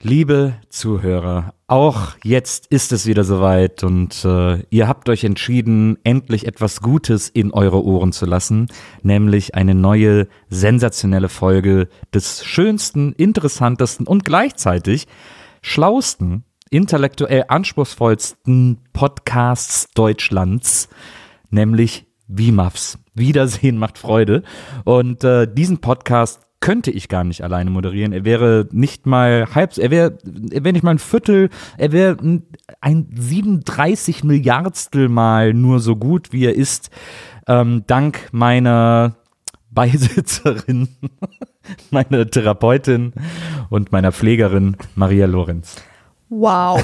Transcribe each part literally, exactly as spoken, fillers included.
Liebe Zuhörer, auch jetzt ist es wieder soweit und äh, ihr habt euch entschieden, endlich etwas Gutes in eure Ohren zu lassen, nämlich eine neue, sensationelle Folge des schönsten, interessantesten und gleichzeitig schlausten, intellektuell anspruchsvollsten Podcasts Deutschlands, nämlich W M A Fs. Wiedersehen macht Freude. Und äh, diesen Podcast könnte ich gar nicht alleine moderieren. Er wäre nicht mal halb, er wäre, er wäre nicht mal ein Viertel, er wäre ein siebenunddreißig Milliardstel Mal nur so gut, wie er ist, ähm, dank meiner Beisitzerin, meiner Therapeutin und meiner Pflegerin Maria Lorenz. Wow.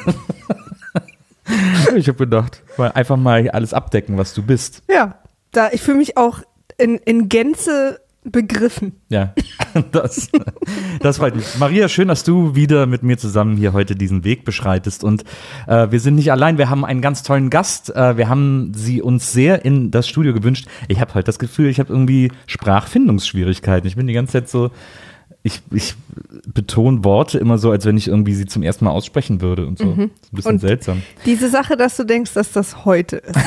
Ich habe gedacht, mal einfach mal alles abdecken, was du bist. Ja, da ich fühle mich auch in, in Gänze begriffen. Ja, das, das freut mich. Maria, schön, dass du wieder mit mir zusammen hier heute diesen Weg beschreitest. Und äh, wir sind nicht allein, wir haben einen ganz tollen Gast. Äh, wir haben sie uns sehr in das Studio gewünscht. Ich habe halt das Gefühl, ich habe irgendwie Sprachfindungsschwierigkeiten. Ich bin die ganze Zeit so, ich, ich betone Worte immer so, als wenn ich irgendwie sie zum ersten Mal aussprechen würde und so. Mhm. Das ist ein bisschen und seltsam. Diese Sache, dass du denkst, dass das heute ist.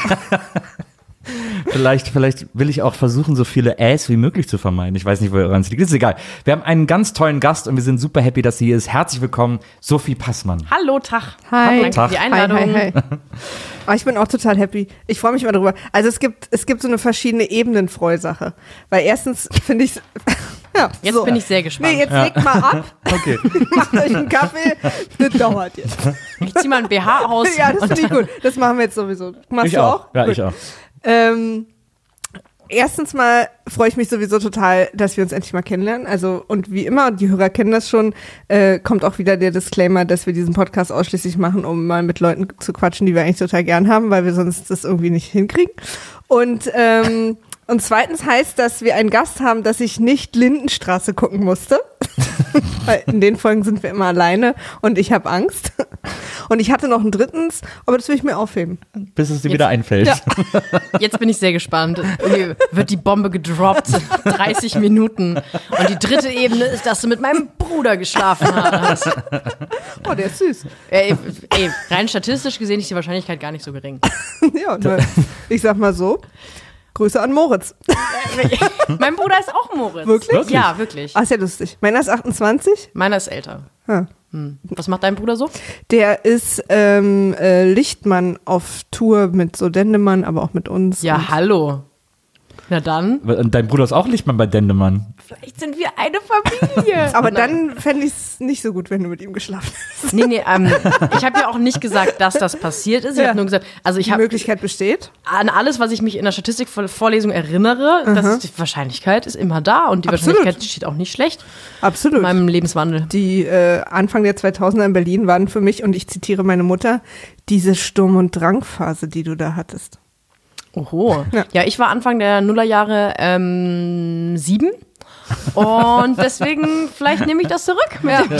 Vielleicht, vielleicht will ich auch versuchen, so viele Äs wie möglich zu vermeiden. Ich weiß nicht, woran es liegt. Ist egal. Wir haben einen ganz tollen Gast und wir sind super happy, dass sie hier ist. Herzlich willkommen, Sophie Passmann. Hallo, Tag. Hi. Hallo, Tag. die Einladung. Hi, hi, hi. Oh, ich bin auch total happy. Ich freue mich immer drüber. Also es gibt, es gibt so eine verschiedene Ebenen Freusache. Weil erstens finde ich ja, Jetzt so. bin ich sehr gespannt. Nee, jetzt Ja. legt mal ab. Okay. Macht euch einen Kaffee. Das dauert jetzt. Ich zieh mal ein B H aus. Ja, das finde ich gut. Das machen wir jetzt sowieso. Machst Ich du auch. auch? Ja, Gut. ich auch. Ähm, erstens mal freue ich mich sowieso total, dass wir uns endlich mal kennenlernen. Also, und wie immer, die Hörer kennen das schon, äh, kommt auch wieder der Disclaimer, dass wir diesen Podcast ausschließlich machen, um mal mit Leuten zu quatschen, die wir eigentlich total gern haben, weil wir sonst das irgendwie nicht hinkriegen. Und, ähm, und zweitens heißt, dass wir einen Gast haben, dass ich nicht Lindenstraße gucken musste. Weil in den Folgen sind wir immer alleine und ich habe Angst. Und ich hatte noch einen drittens, aber das will ich mir aufheben. Bis es dir Jetzt- wieder einfällt. Ja. Jetzt bin ich sehr gespannt. Irgendwie wird die Bombe gedroppt. dreißig Minuten. Und die dritte Ebene ist, dass du mit meinem Bruder geschlafen hast. Oh, der ist süß. Ey, ey, rein statistisch gesehen ist die Wahrscheinlichkeit gar nicht so gering. Ja, nur, ich sag mal so, Grüße an Moritz. Mein Bruder ist auch Moritz. Wirklich? Wirklich? Ja, wirklich. Ah, ist ja lustig. Meiner ist achtundzwanzig. Meiner ist älter. Ah. Hm. Was macht dein Bruder so? Der ist ähm, äh, Lichtmann auf Tour mit so Dendemann, aber auch mit uns. Ja, Und hallo. Na dann. Und dein Bruder ist auch Lichtmann bei Dendemann. Vielleicht sind wir eine Familie. aber Nein. dann fände ich es nicht so gut, wenn du mit ihm geschlafen hast. Nee, nee, ähm, ich habe ja auch nicht gesagt, dass das passiert ist. Ich Ja. habe nur gesagt, also ich Die habe Möglichkeit besteht. an alles, was ich mich in der Statistikvorlesung erinnere, dass die Wahrscheinlichkeit ist immer da und die Absolut. Wahrscheinlichkeit steht auch nicht schlecht Absolut. in meinem Lebenswandel. Die äh, Anfang der zweitausender in Berlin waren für mich, und ich zitiere meine Mutter, diese Sturm- und Drangphase, die du da hattest. Oho. Ja. Ja, ich war Anfang der Nullerjahre ähm, sieben. Und deswegen, vielleicht nehme ich das zurück. Mit dem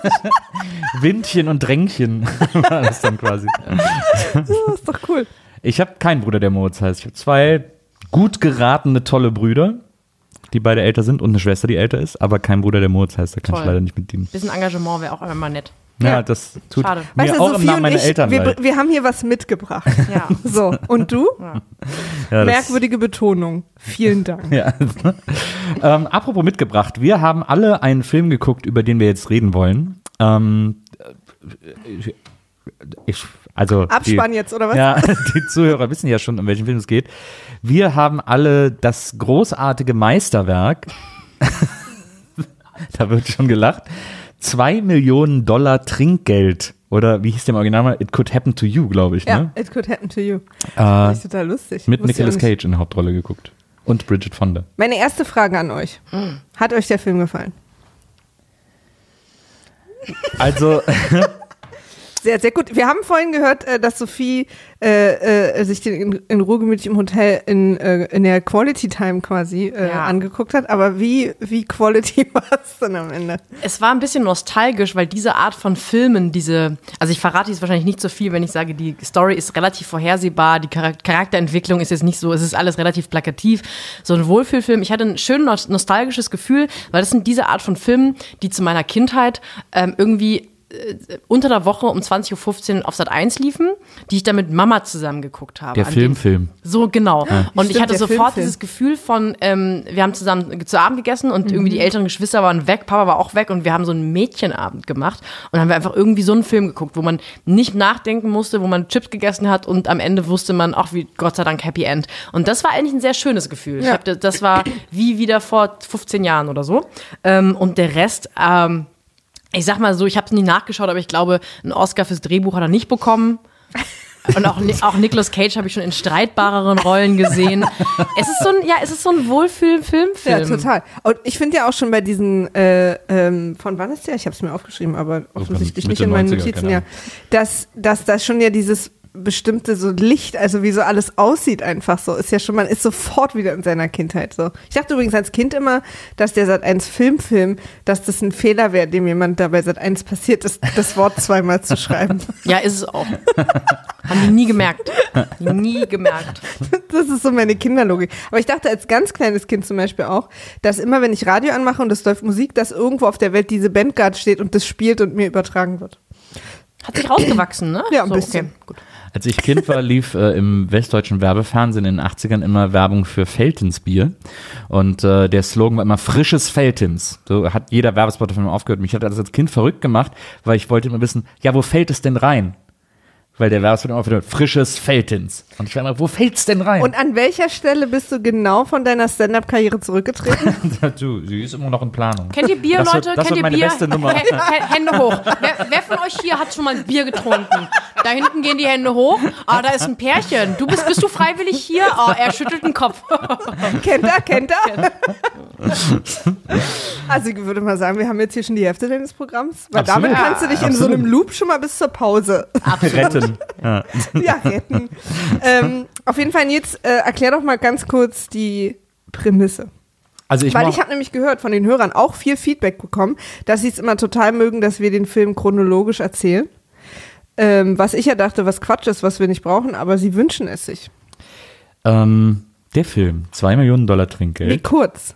Windchen und Drängchen war das dann quasi. Das ist doch cool. Ich habe keinen Bruder, der Moritz heißt. Ich habe zwei gut geratene, tolle Brüder, die beide älter sind, und eine Schwester, die älter ist, aber kein Bruder, der Moritz heißt. Da kann Toll. ich leider nicht mit dienen. Bisschen Engagement wäre auch immer nett. Ja, Ja. das tut Schade. mir Weißt du, auch im Sophie Namen und meiner ich, Eltern wir, leid. wir haben hier was mitgebracht. Ja. So, und du? Ja. Ja, das- Merkwürdige Betonung. Vielen Dank. Ja. ähm, apropos mitgebracht, wir haben alle einen Film geguckt, über den wir jetzt reden wollen. Ähm, ich, ich, also Abspann die, jetzt, oder was? Ja, die Zuhörer wissen ja schon, um welchen Film es geht. Wir haben alle das großartige Meisterwerk, da wird schon gelacht, zwei Millionen Dollar Trinkgeld, oder wie hieß der im Original mal? It Could Happen to You, glaube ich, Ja, ne? it could happen to you. Äh, Das ist total lustig. mit Wusste ich auch Nicolas nicht. Cage in der Hauptrolle geguckt. Und Bridget Fonda. Meine erste Frage an euch. Hat euch der Film gefallen? Also, Sehr, sehr gut. Wir haben vorhin gehört, äh, dass Sophie äh, äh, sich den in, in Ruhrgemütlich im Hotel in, äh, in der Quality Time quasi äh, Ja. angeguckt hat. Aber wie, wie Quality war es dann am Ende? Es war ein bisschen nostalgisch, weil diese Art von Filmen, diese, also ich verrate jetzt wahrscheinlich nicht so viel, wenn ich sage, die Story ist relativ vorhersehbar, die Charak- Charakterentwicklung ist jetzt nicht so, es ist alles relativ plakativ. So ein Wohlfühlfilm. Ich hatte ein schön nos- nostalgisches Gefühl, weil das sind diese Art von Filmen, die zu meiner Kindheit ähm, irgendwie unter der Woche um zwanzig Uhr fünfzehn auf Sat eins liefen, die ich dann mit Mama zusammen geguckt habe. Der An Filmfilm. dem- So, genau. Und Stimmt, ich hatte der sofort Filmfilm. dieses Gefühl von, ähm, wir haben zusammen zu Abend gegessen und irgendwie Mhm. die älteren Geschwister waren weg, Papa war auch weg und wir haben so einen Mädchenabend gemacht und dann haben wir einfach irgendwie so einen Film geguckt, wo man nicht nachdenken musste, wo man Chips gegessen hat und am Ende wusste man, ach, wie Gott sei Dank Happy End. Und das war eigentlich ein sehr schönes Gefühl. Ich Ja. hab, das war wie wieder vor fünfzehn Jahren oder so. Ähm, und der Rest, ähm, ich sag mal so, ich habe es nie nachgeschaut, aber ich glaube, einen Oscar fürs Drehbuch hat er nicht bekommen. Und auch, auch Nicolas Cage habe ich schon in streitbareren Rollen gesehen. Es ist so ein, ja, es ist so ein Wohlfühl-Filmfilm. Ja, total. Und ich finde ja auch schon bei diesen, äh, ähm, von wann ist der? Ich habe es mir aufgeschrieben, aber offensichtlich Mitte nicht in meinen neunziger, Notizen, keine ja. Ahnung. Dass, dass das schon ja dieses bestimmte so Licht, also wie so alles aussieht einfach so, ist ja schon, man ist sofort wieder in seiner Kindheit so. Ich dachte übrigens als Kind immer, dass der Sat eins Filmfilm, dass das ein Fehler wäre, dem jemand da bei Sat eins passiert ist, das Wort zweimal zu schreiben. Ja, ist es auch. Haben die nie gemerkt. Nie gemerkt. Das ist so meine Kinderlogik. Aber ich dachte als ganz kleines Kind zum Beispiel auch, dass immer, wenn ich Radio anmache und es läuft Musik, dass irgendwo auf der Welt diese Band gerade steht und das spielt und mir übertragen wird. Hat sich rausgewachsen, ne? Ja, ein so, bisschen. Okay, gut. Als ich Kind war, lief äh, im westdeutschen Werbefernsehen in den achtzigern immer Werbung für Veltins Bier. Und äh, der Slogan war immer frisches Veltins. So hat jeder Werbespot davon aufgehört. Mich hat das als Kind verrückt gemacht, weil ich wollte immer wissen, ja, wo fällt es denn rein? Weil der Werbespot immer aufgehört, frisches Veltins. Und ich war immer, wo fällt's denn rein? Und an welcher Stelle bist du genau von deiner Stand-Up-Karriere zurückgetreten? du, sie ist immer noch in Planung. Kennt ihr Bier, Das Leute? wird- das Kennt wird ihr meine Bier? beste Nummer. H- H- Hände hoch. Wer, wer von euch hier hat schon mal ein Bier getrunken? Da hinten gehen die Hände hoch. Ah, da ist ein Pärchen. Du bist, bist du freiwillig hier? Ah, er schüttelt den Kopf. Kennt er, kennt er? Also ich würde mal sagen, wir haben jetzt hier schon die Hälfte deines Programms. Weil Absolut. damit kannst du dich in so Absolut. einem Loop schon mal bis zur Pause Retten. Ja. ja, retten. ähm, auf jeden Fall, jetzt äh, erklär doch mal ganz kurz die Prämisse. Also ich Weil mach- ich habe nämlich gehört von den Hörern auch viel Feedback bekommen, dass sie es immer total mögen, dass wir den Film chronologisch erzählen. Ähm, was ich ja dachte, was Quatsch ist, was wir nicht brauchen, aber sie wünschen es sich. ähm, der Film, zwei Millionen Dollar Wie Trinkgeld. kurz.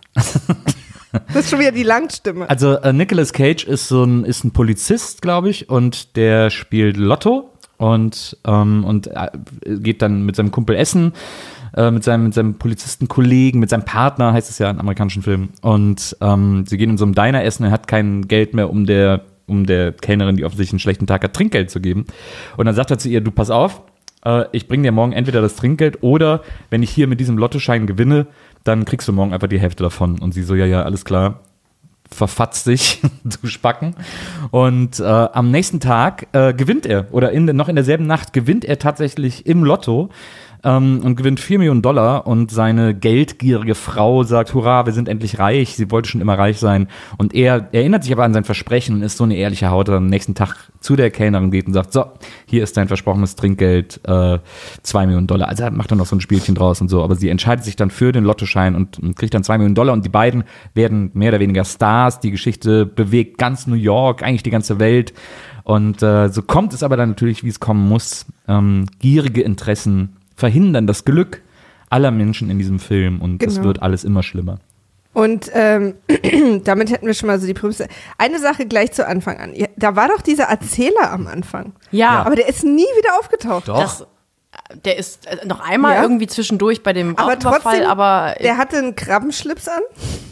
Das ist schon wieder die Langstimme. Also äh, Nicolas Cage ist so ein, ist ein Polizist, glaube ich, und der spielt Lotto und, ähm, und äh, geht dann mit seinem Kumpel essen, äh, mit seinem, mit seinem Polizistenkollegen, mit seinem Partner, heißt es ja in amerikanischen Filmen. Und ähm, sie gehen in so einem Diner essen, er hat kein Geld mehr, um der, um der Kellnerin, die offensichtlich einen schlechten Tag hat, Trinkgeld zu geben. Und dann sagt er zu ihr, du pass auf, äh, ich bringe dir morgen entweder das Trinkgeld oder wenn ich hier mit diesem Lottoschein gewinne, dann kriegst du morgen einfach die Hälfte davon. Und sie so, ja, ja, alles klar. Verfatzt sich, du Spacken. Und äh, am nächsten Tag äh, gewinnt er, oder in, noch in derselben Nacht gewinnt er tatsächlich im Lotto ähm, und gewinnt vier Millionen Dollar. Und seine geldgierige Frau sagt, hurra, wir sind endlich reich. Sie wollte schon immer reich sein. Und er erinnert sich aber an sein Versprechen und ist so eine ehrliche Haut, dass er am nächsten Tag zu der Kellnerin geht und sagt, so, hier ist dein versprochenes Trinkgeld, äh, zwei Millionen Dollar. Also er macht dann noch so ein Spielchen draus und so. Aber sie entscheidet sich dann für den Lottoschein und, und kriegt dann zwei Millionen Dollar. Und die beiden werden mehr oder weniger Stars. Die Geschichte bewegt ganz New York, eigentlich die ganze Welt. Und äh, so kommt es aber dann natürlich, wie es kommen muss. Ähm, gierige Interessen verhindern das Glück aller Menschen in diesem Film. Und es Genau. wird alles immer schlimmer. Und ähm, damit hätten wir schon mal so die Prämisse. Eine Sache gleich zu Anfang an. Ja, da war doch dieser Erzähler am Anfang. Ja, Aber der ist nie wieder aufgetaucht. das, der ist äh, noch einmal Ja. irgendwie zwischendurch bei dem Aber Raubüberfall, trotzdem, aber der hatte einen Krabbenschlips an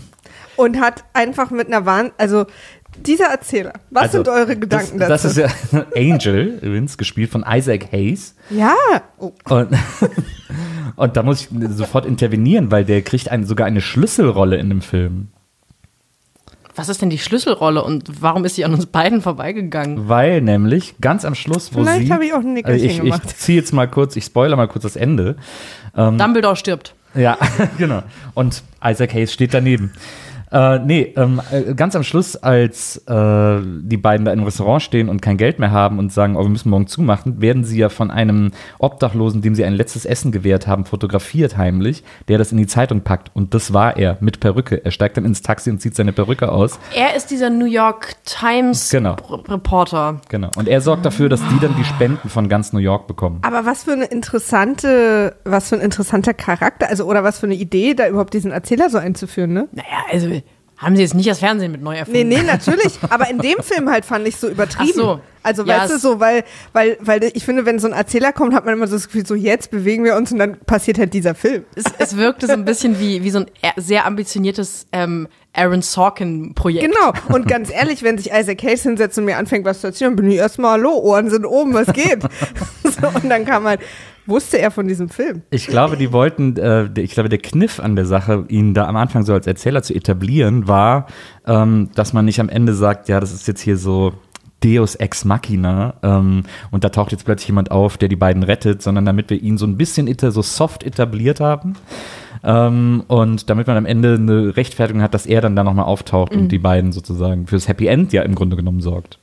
und hat einfach mit einer Wahn... Also dieser Erzähler, was Also, sind eure Gedanken das, dazu? Das ist ja Angel, übrigens, gespielt von Isaac Hayes. ja, oh. Und, und da muss ich sofort intervenieren, weil der kriegt ein, sogar eine Schlüsselrolle in dem Film. was ist denn die Schlüsselrolle und warum ist sie an uns beiden vorbeigegangen? Weil nämlich ganz am Schluss, wo Vielleicht sie... habe ich auch ein Nickerchen ich, gemacht. Ich ziehe jetzt mal kurz, ich spoilere mal kurz das Ende. Dumbledore stirbt. Ja, genau. Und Isaac Hayes steht daneben. Äh, nee, ähm, äh, ganz am Schluss, als äh, die beiden da im Restaurant stehen und kein Geld mehr haben und sagen, oh, wir müssen morgen zumachen, werden sie ja von einem Obdachlosen, dem sie ein letztes Essen gewährt haben, fotografiert heimlich, der das in die Zeitung packt. Und das war er mit Perücke. Er steigt dann ins Taxi und zieht seine Perücke aus. Er ist dieser New York Times Genau. Reporter. Genau. Und er sorgt dafür, dass die dann die Spenden von ganz New York bekommen. Aber was für eine interessante, was für ein interessanter Charakter, also oder was für eine Idee, da überhaupt diesen Erzähler so einzuführen, ne? Naja, also haben sie jetzt nicht das Fernsehen mit neu erfunden. Nee, nee, natürlich. Aber in dem Film halt fand ich so übertrieben. Ach so. Also, Ja, weißt du, es- so, weil, weil, weil ich finde, wenn so ein Erzähler kommt, hat man immer so das Gefühl, so jetzt bewegen wir uns und dann passiert halt dieser Film. Es, es wirkte so ein bisschen wie, wie so ein eher- sehr ambitioniertes ähm, Aaron Sorkin-Projekt. Genau. Und ganz ehrlich, wenn sich Isaac Hayes hinsetzt und mir anfängt, was zu erzählen, bin ich erstmal, hallo, Ohren sind oben, was geht? So, und dann kam halt, wusste er von diesem Film. Ich glaube, die wollten, äh, der- ich glaube, der Kniff an der Sache, ihn da am Anfang so als Erzähler zu etablieren, war, ähm, dass man nicht am Ende sagt, ja, das ist jetzt hier so Deus Ex Machina ähm, und da taucht jetzt plötzlich jemand auf, der die beiden rettet, sondern damit wir ihn so ein bisschen ita- so soft etabliert haben ähm, und damit man am Ende eine Rechtfertigung hat, dass er dann da nochmal auftaucht Mhm. und die beiden sozusagen fürs Happy End ja im Grunde genommen sorgt.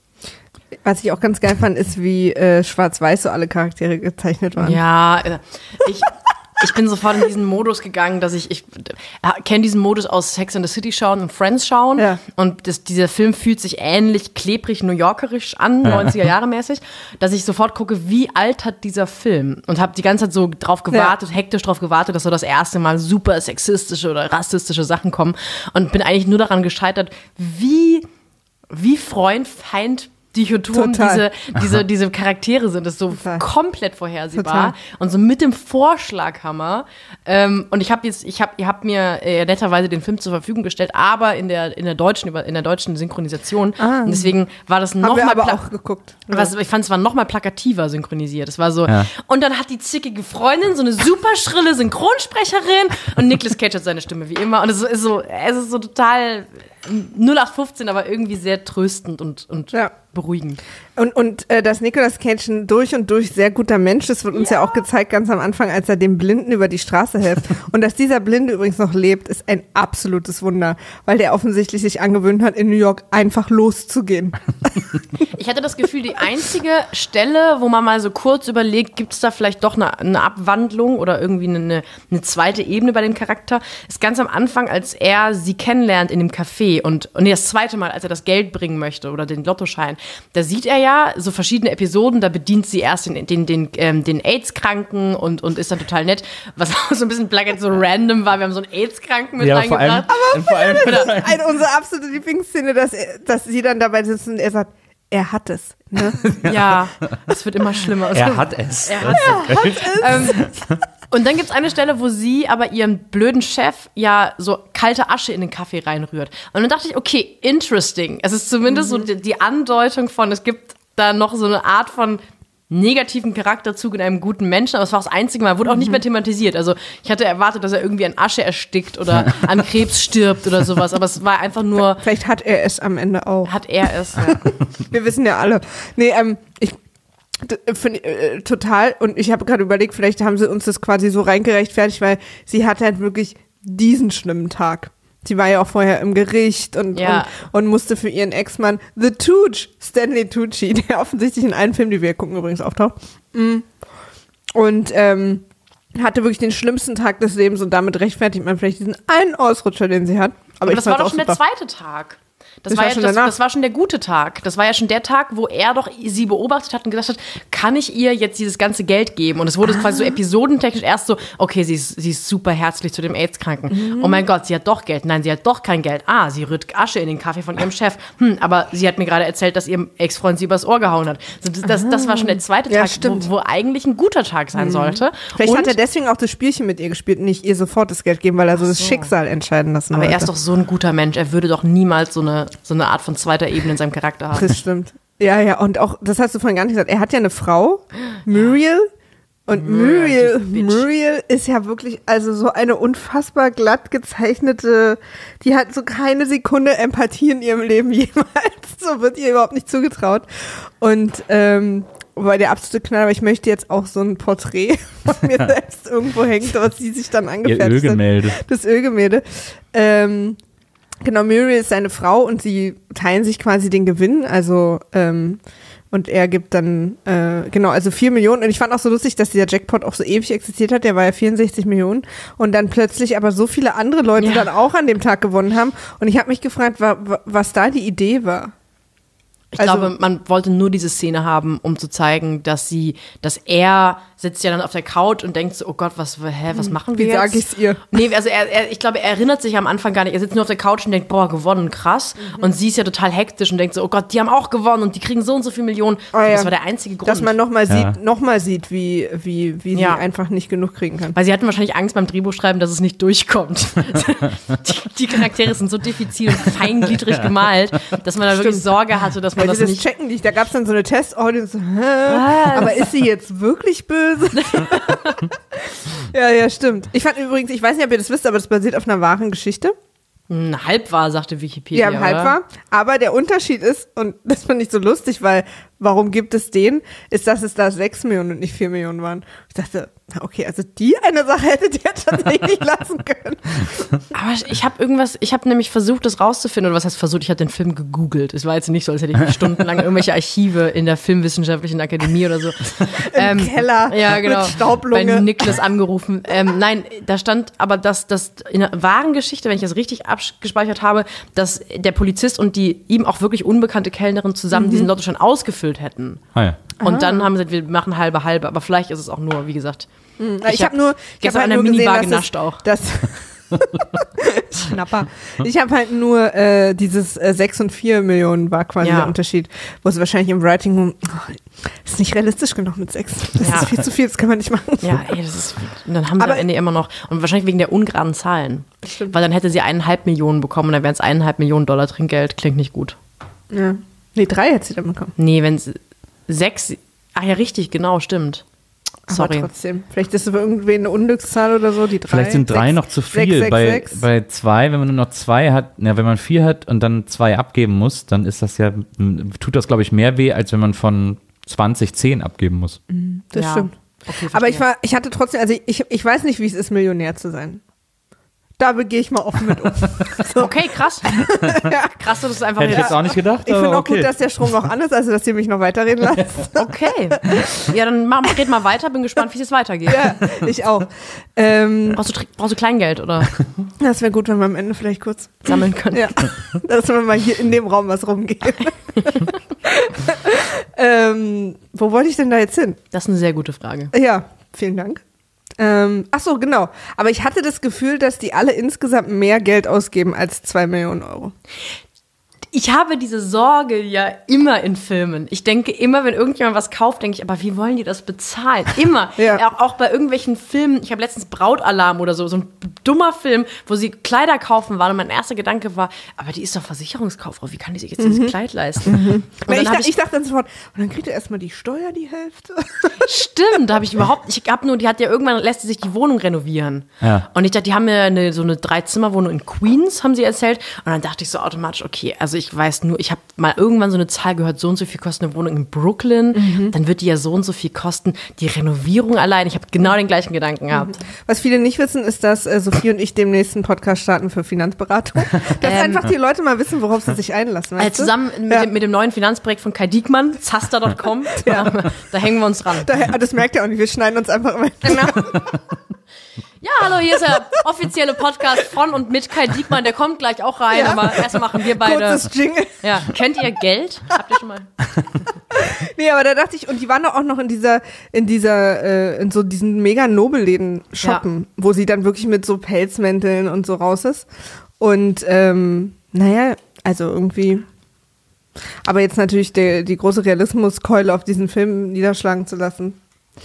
Was ich auch ganz geil fand, ist, wie äh, schwarz-weiß so alle Charaktere gezeichnet waren. Ja, äh, ich, ich bin sofort in diesen Modus gegangen, dass ich, ich äh, kenne diesen Modus aus Sex and the City schauen und Friends schauen. Ja. Und das, dieser Film fühlt sich ähnlich klebrig New Yorkerisch an, neunziger Jahre mäßig, dass ich sofort gucke, wie alt hat dieser Film? Und habe die ganze Zeit so drauf gewartet, ja. hektisch drauf gewartet, dass so das erste Mal super sexistische oder rassistische Sachen kommen. Und bin eigentlich nur daran gescheitert, wie, wie Freund, Feind, dichotom diese, diese, diese Charaktere sind. Das ist so Total. komplett vorhersehbar. Total. Und so mit dem Vorschlaghammer. Ähm, und ich habe jetzt, ich habe, ihr habt mir äh, netterweise den Film zur Verfügung gestellt, aber in der, in der deutschen, in der deutschen Synchronisation. Ah. Und deswegen war das noch haben mal wir aber pla- auch geguckt. Was, ich fand es war noch mal plakativer synchronisiert. Es war so. Ja. Und dann hat die zickige Freundin so eine super schrille Synchronsprecherin und Nicolas Cage hat seine Stimme wie immer. Und es ist so, es ist so total null acht fünfzehn, aber irgendwie sehr tröstend und, und ja. beruhigend. Und, und äh, dass Nicolas Cage ein durch und durch sehr guter Mensch ist, wird uns ja. ja auch gezeigt ganz am Anfang, als er dem Blinden über die Straße hilft. Und dass dieser Blinde übrigens noch lebt, ist ein absolutes Wunder, weil der offensichtlich sich angewöhnt hat, in New York einfach loszugehen. Ich hatte das Gefühl, die einzige Stelle, wo man mal so kurz überlegt, gibt es da vielleicht doch eine, eine Abwandlung oder irgendwie eine, eine zweite Ebene bei dem Charakter, ist ganz am Anfang, als er sie kennenlernt in dem Café und, und nee, das zweite Mal, als er das Geld bringen möchte oder den Lottoschein, da sieht er ja so verschiedene Episoden, da bedient sie erst den, den, den, ähm, den AIDS-Kranken und, und ist dann total nett, was auch so ein bisschen plakend so random war, wir haben so einen AIDS-Kranken mit ja, reingebracht. Vor allem, aber vor allem, das ist eine unserer absolute Lieblingsszene, dass, er, dass sie dann dabei sitzt und er sagt, er hat es. Ne? Ja, es wird immer schlimmer. Er hat es. Er hat, er hat es. Ähm, und dann gibt es eine Stelle, wo sie aber ihren blöden Chef ja so kalte Asche in den Kaffee reinrührt. Und dann dachte ich, okay, interesting. Es ist zumindest mhm. so die, die Andeutung von, es gibt da noch so eine Art von negativen Charakterzug in einem guten Menschen, aber es war das einzige Mal, wurde auch nicht mehr thematisiert. Also ich hatte erwartet, dass er irgendwie an Asche erstickt oder an Krebs stirbt oder sowas, aber es war einfach nur... Vielleicht hat er es am Ende auch. Hat er es, ja. Wir wissen ja alle. Nee, ähm, ich finde äh, total, und ich habe gerade überlegt, vielleicht haben sie uns das quasi so reingerechtfertigt, weil sie hatte halt wirklich diesen schlimmen Tag. Sie war ja auch vorher im Gericht und, ja. und, und musste für ihren Ex-Mann The Tooch, Stanley Tucci, der offensichtlich in allen Filmen, die wir gucken, übrigens auftaucht. Und ähm, hatte wirklich den schlimmsten Tag des Lebens und damit rechtfertigt man vielleicht diesen einen Ausrutscher, den sie hat. Aber, Aber ich das war doch auch schon super. der zweite Tag. Das, Das war war ja, schon das, danach. das war schon der gute Tag. Das war ja schon der Tag, wo er doch sie beobachtet hat und gesagt hat, kann ich ihr jetzt dieses ganze Geld geben? Und es wurde ah. quasi so episodentechnisch erst so, okay, sie ist, sie ist super herzlich zu dem AIDS-Kranken. Mhm. Oh mein Gott, sie hat doch Geld. Nein, sie hat doch kein Geld. Ah, sie rührt Asche in den Kaffee von ihrem Chef. Hm, aber sie hat mir gerade erzählt, dass ihr Ex-Freund sie übers Ohr gehauen hat. Das, das, das war schon der zweite ja, Tag, wo, wo eigentlich ein guter Tag sein mhm. sollte. Vielleicht und hat er deswegen auch das Spielchen mit ihr gespielt und nicht ihr sofort das Geld geben, weil er so, so das Schicksal entscheiden lassen Aber wollte. er ist doch so ein guter Mensch. Er würde doch niemals so eine, so eine Art von zweiter Ebene in seinem Charakter haben. Das stimmt. Ja, ja, und auch, das hast du vorhin gar nicht gesagt, er hat ja eine Frau, Muriel, und Muriel, Muriel ist ja wirklich, also so eine unfassbar glatt gezeichnete, die hat so keine Sekunde Empathie in ihrem Leben jemals, so wird ihr überhaupt nicht zugetraut. Und, ähm, weil der absolute Knall, aber ich möchte jetzt auch so ein Porträt von mir selbst irgendwo hängt, was sie sich dann angefertigt hat. Ihr Ölgemälde. Das Ölgemälde. Ähm, Genau, Muriel ist seine Frau und sie teilen sich quasi den Gewinn, also ähm, und er gibt dann, äh, genau, also vier Millionen. Und ich fand auch so lustig, dass dieser Jackpot auch so ewig existiert hat. Der war ja vierundsechzig Millionen. Und dann plötzlich aber so viele andere Leute Ja. dann auch an dem Tag gewonnen haben. Und ich habe mich gefragt, wa- wa- was da die Idee war. Ich Also- glaube, man wollte nur diese Szene haben, um zu zeigen, dass sie, dass er sitzt ja dann auf der Couch und denkt so, oh Gott, was, hä, was machen wir Wie jetzt? sag ich's ihr? Nee, also er, er, ich glaube, er erinnert sich am Anfang gar nicht. Er sitzt nur auf der Couch und denkt, boah, gewonnen, krass. Mhm. Und sie ist ja total hektisch und denkt so, oh Gott, die haben auch gewonnen und die kriegen so und so viel Millionen. Oh ja. Das war der einzige Grund. Dass man nochmal Ja. sieht, noch mal sieht, wie, wie, wie Ja. sie einfach nicht genug kriegen kann. Weil sie hatten wahrscheinlich Angst beim Drehbuchschreiben, dass es nicht durchkommt. die, die Charaktere sind so diffizil und feingliedrig gemalt, dass man da wirklich Stimmt. Sorge hatte, dass man Weil das sie das nicht... checken nicht. Da gab es dann so eine Test-Audience. Hä? Was? Aber ist sie jetzt wirklich böse? Ja, ja, stimmt. Ich fand übrigens, ich weiß nicht, ob ihr das wisst, aber das basiert auf einer wahren Geschichte. Hm, halb wahr, sagte Wikipedia. Ja, halb oder? wahr. Aber der Unterschied ist, und das fand ich so lustig, weil warum gibt es den, ist, dass es da sechs Millionen und nicht vier Millionen waren. Ich dachte, okay, also die eine Sache hättet ihr tatsächlich lassen können. Aber ich habe irgendwas, ich habe nämlich versucht, das rauszufinden, oder was heißt versucht, ich habe den Film gegoogelt. Es war jetzt nicht so, als hätte ich mich stundenlang irgendwelche Archive in der Filmwissenschaftlichen Akademie oder so. Im Keller Ja, genau. mit Staublunge. Bei Niklas angerufen. Ähm, nein, da stand aber, dass das in einer wahren Geschichte, wenn ich das richtig abgespeichert habe, dass der Polizist und die ihm auch wirklich unbekannte Kellnerin zusammen Mhm. diesen Lotto schon ausgefüllt hätten. Ah ja. Und dann haben sie gesagt, wir machen halbe halbe, aber vielleicht ist es auch nur, wie gesagt. Ich, Ich habe hab nur, ich gestern hab halt an der nur Minibar gesehen, dass es- genascht auch. Dass Schnapper. Ich habe halt nur äh, dieses äh, sechs und vier Millionen war quasi Ja. der Unterschied, wo sie wahrscheinlich im Writing Room, oh, ist nicht realistisch genug mit sechs. Das Ja. ist viel zu viel, das kann man nicht machen. Ja, ey, das ist. Und dann haben sie Aber- am Ende immer noch. Und wahrscheinlich wegen der ungeraden Zahlen. Stimmt. Weil dann hätte sie eineinhalb Millionen bekommen und dann wären es eineinhalb Millionen Dollar Trinkgeld. Klingt nicht gut. Ja. Nee, drei hätte sie dann bekommen. Nee, wenn es sechs. Ach ja, richtig, genau, stimmt. Sorry. Aber trotzdem. Vielleicht ist es für irgendwen eine Unglückszahl oder so, die drei. Vielleicht sind drei sechs, noch zu sechs, viel. sechs, bei, sechs. bei zwei, wenn man nur noch zwei hat, ja, wenn man vier hat und dann zwei abgeben muss, dann ist das ja, m, tut das, glaube ich, mehr weh, als wenn man von zwanzig zehn abgeben muss. Das Ja. stimmt. Okay, Aber ich verstehe. war, ich hatte trotzdem, also ich, ich weiß nicht, wie es ist, Millionär zu sein. Da gehe ich mal offen mit um. So. Okay, krass. Krass, dass du es einfach Hätte ich jetzt auch nicht gedacht. Ich finde aber auch gut, okay. dass der Strom noch an ist, also dass ihr mich noch weiterreden lasst. Okay. Ja, dann mach, red mal weiter. Bin gespannt, wie es weitergeht. Ja, ich auch. Ähm, Brauchst, du, Tri- brauchst du Kleingeld oder das wäre gut, wenn wir am Ende vielleicht kurz, sammeln können? ja, dass wir mal hier in dem Raum was rumgehen. ähm, wo wollte ich denn da jetzt hin? Das ist eine sehr gute Frage. Ja, vielen Dank. Ähm, ach so, genau. Aber ich hatte das Gefühl, dass die alle insgesamt mehr Geld ausgeben als zwei Millionen Euro. Ich habe diese Sorge ja immer in Filmen. Ich denke immer, wenn irgendjemand was kauft, denke ich, aber wie wollen die das bezahlen? Immer. Ja. Auch, auch bei irgendwelchen Filmen. Ich habe letztens Brautalarm oder so, so ein dummer Film, wo sie Kleider kaufen waren und mein erster Gedanke war, aber die ist doch Versicherungskauffrau, wie kann die sich jetzt dieses Kleid leisten? Und Na, dann ich, habe dach- ich, ich dachte dann sofort, und dann kriegt er erstmal die Steuer die Hälfte. stimmt, da habe ich überhaupt, ich habe nur, die hat ja irgendwann, lässt sie sich die Wohnung renovieren. Ja. Und ich dachte, die haben ja eine, so eine Drei-Zimmer-Wohnung in Queens, haben sie erzählt. Und dann dachte ich so automatisch, okay, also ich weiß nur, ich habe mal irgendwann so eine Zahl gehört, so und so viel kostet eine Wohnung in Brooklyn, Mhm. dann wird die ja so und so viel kosten. Die Renovierung allein, ich habe genau den gleichen Gedanken gehabt. Was viele nicht wissen, ist, dass äh, Sophie und ich demnächst einen Podcast starten für Finanzberatung. Dass Ähm. einfach die Leute mal wissen, worauf sie sich einlassen. Äh, Weißt du? zusammen mit, Ja. dem, mit dem neuen Finanzprojekt von Kai Diekmann, Zaster Punkt com, da, da hängen wir uns dran. Daher, das merkt ihr auch nicht, wir schneiden uns einfach immer. Ja, hallo, hier ist der offizielle Podcast von und mit Kai Diekmann, der kommt gleich auch rein, Ja. aber erst machen wir beide. Kurzes Jingle. Ja, kennt ihr Geld? Habt ihr schon mal? Nee, aber da dachte ich, und die waren doch auch noch in dieser, in dieser, äh, in so diesen mega Nobelläden shoppen, wo sie dann wirklich mit so Pelzmänteln und so raus ist. Und ähm, naja, also irgendwie. Aber jetzt natürlich der, die große Realismuskeule auf diesen Film niederschlagen zu lassen,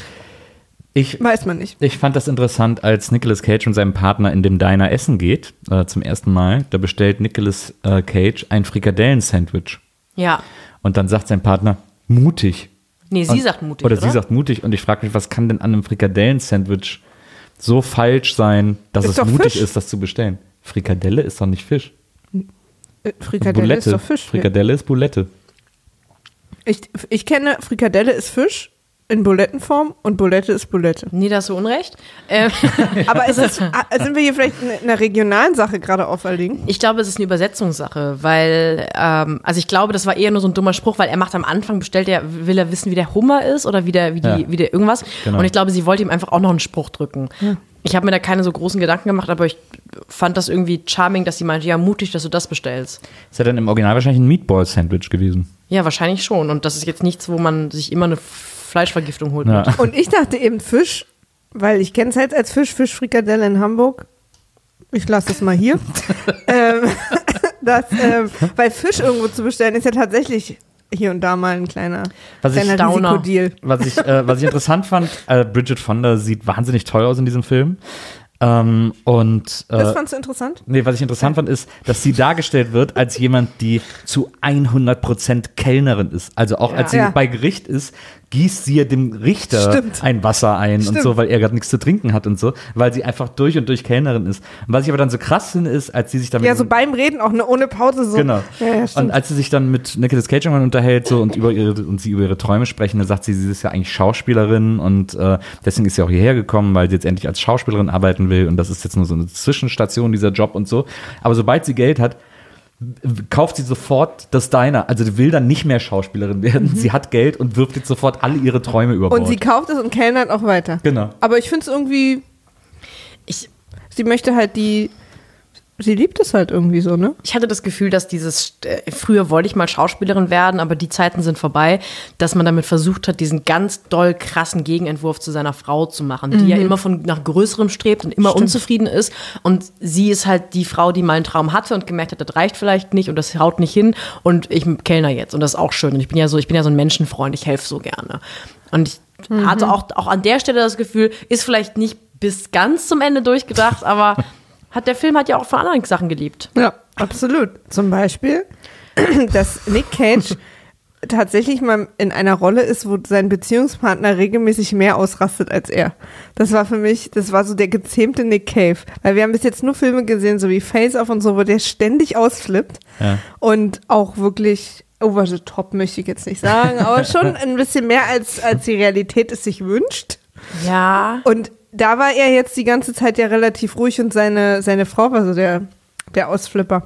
Ich, weiß man nicht. ich fand das interessant, als Nicolas Cage und seinem Partner in dem Diner essen geht, äh, zum ersten Mal. Da bestellt Nicolas äh, Cage ein Frikadellen-Sandwich. Ja. Und dann sagt sein Partner, mutig. Nee, sie Und- sagt mutig, Oder oder? sie sagt mutig. Und ich frage mich, was kann denn an einem Frikadellen-Sandwich so falsch sein, dass Ist es doch mutig Fisch. ist, das zu bestellen? Frikadelle ist doch nicht Fisch. Äh, Frikadelle Boulette. ist doch Fisch. Frikadelle ist Boulette. Ich, ich kenne, Frikadelle ist Fisch. in Bulettenform und Bulette ist Bulette. Nee, da hast du Unrecht. Ähm, Aber ist es, sind wir hier vielleicht in einer regionalen Sache gerade auferlegen? Ich glaube, es ist eine Übersetzungssache, weil, ähm, also ich glaube, das war eher nur so ein dummer Spruch, weil er macht am Anfang, bestellt er, will er wissen, wie der Hummer ist oder wie der, wie die, Ja. wie der irgendwas. Genau. Und ich glaube, sie wollte ihm einfach auch noch einen Spruch drücken. Ja. Ich habe mir da keine so großen Gedanken gemacht, aber ich fand das irgendwie charming, dass sie meinte, ja, mutig, dass du das bestellst. Ist ja dann im Original wahrscheinlich ein Meatball-Sandwich gewesen. Ja, wahrscheinlich schon. Und das ist jetzt nichts, wo man sich immer eine Fleischvergiftung holt. Ja. Mit. Und ich dachte eben Fisch, weil ich kenne es halt als Fisch, Fischfrikadelle in Hamburg. Ich lasse es mal hier. ähm, das, ähm, weil Fisch irgendwo zu bestellen ist ja tatsächlich hier und da mal ein kleiner, Was ich- kleiner Downer. Risikodeal. Was ich, äh, was ich interessant fand, äh, Bridget Fonda sieht wahnsinnig toll aus in diesem Film. Ähm, und äh, Das fandst du interessant? nee, was ich interessant fand, ist, dass sie dargestellt wird als jemand, die zu hundert Prozent Kellnerin ist. Also auch Ja. als sie Ja. bei Gericht ist, gießt sie ja dem Richter Stimmt. ein Wasser ein und Stimmt. so, weil er gerade nichts zu trinken hat und so, weil sie einfach durch und durch Kellnerin ist. Und was ich aber dann so krass finde, ist, als sie sich damit Ja, so beim Reden auch ne, ohne Pause so. Genau. Ja, ja, und stimmt. als sie sich dann mit Nicolas Cage irgendwann unterhält so, und über ihre und sie über ihre Träume sprechen, dann sagt sie, sie ist ja eigentlich Schauspielerin und äh, deswegen ist sie auch hierher gekommen, weil sie jetzt endlich als Schauspielerin arbeiten will und das ist jetzt nur so eine Zwischenstation, dieser Job und so. Aber sobald sie Geld hat, w- kauft sie sofort das Diner. Also sie will dann nicht mehr Schauspielerin werden. Sie hat Geld und wirft jetzt sofort alle ihre Träume über Bord. Und sie kauft es und kellnert auch weiter. Genau. Aber ich finde es irgendwie, Ich, sie möchte halt die, sie liebt es halt irgendwie so, ne? ich hatte das Gefühl, dass dieses, äh, früher wollte ich mal Schauspielerin werden, aber die Zeiten sind vorbei, dass man damit versucht hat, diesen ganz doll krassen Gegenentwurf zu seiner Frau zu machen, die ja immer von nach Größerem strebt und immer Stimmt. unzufrieden ist. Und sie ist halt die Frau, die mal einen Traum hatte und gemerkt hat, das reicht vielleicht nicht und das haut nicht hin und ich kellner jetzt. Und das ist auch schön. Und ich bin ja so, ich bin ja so ein Menschenfreund, ich helfe so gerne. Und ich hatte auch, auch an der Stelle das Gefühl, ist vielleicht nicht bis ganz zum Ende durchgedacht, aber hat der Film hat ja auch von anderen Sachen geliebt. Ja, absolut. Zum Beispiel, dass Nick Cage tatsächlich mal in einer Rolle ist, wo sein Beziehungspartner regelmäßig mehr ausrastet als er. Das war für mich, das war so der gezähmte Nick Cave. Weil wir haben bis jetzt nur Filme gesehen, so wie Face Off und so, wo der ständig ausflippt. Ja. Und auch wirklich over the top, möchte ich jetzt nicht sagen, aber schon ein bisschen mehr als, als die Realität es sich wünscht. Ja. Und da war er jetzt die ganze Zeit ja relativ ruhig und seine, seine Frau war so der, der Ausflipper.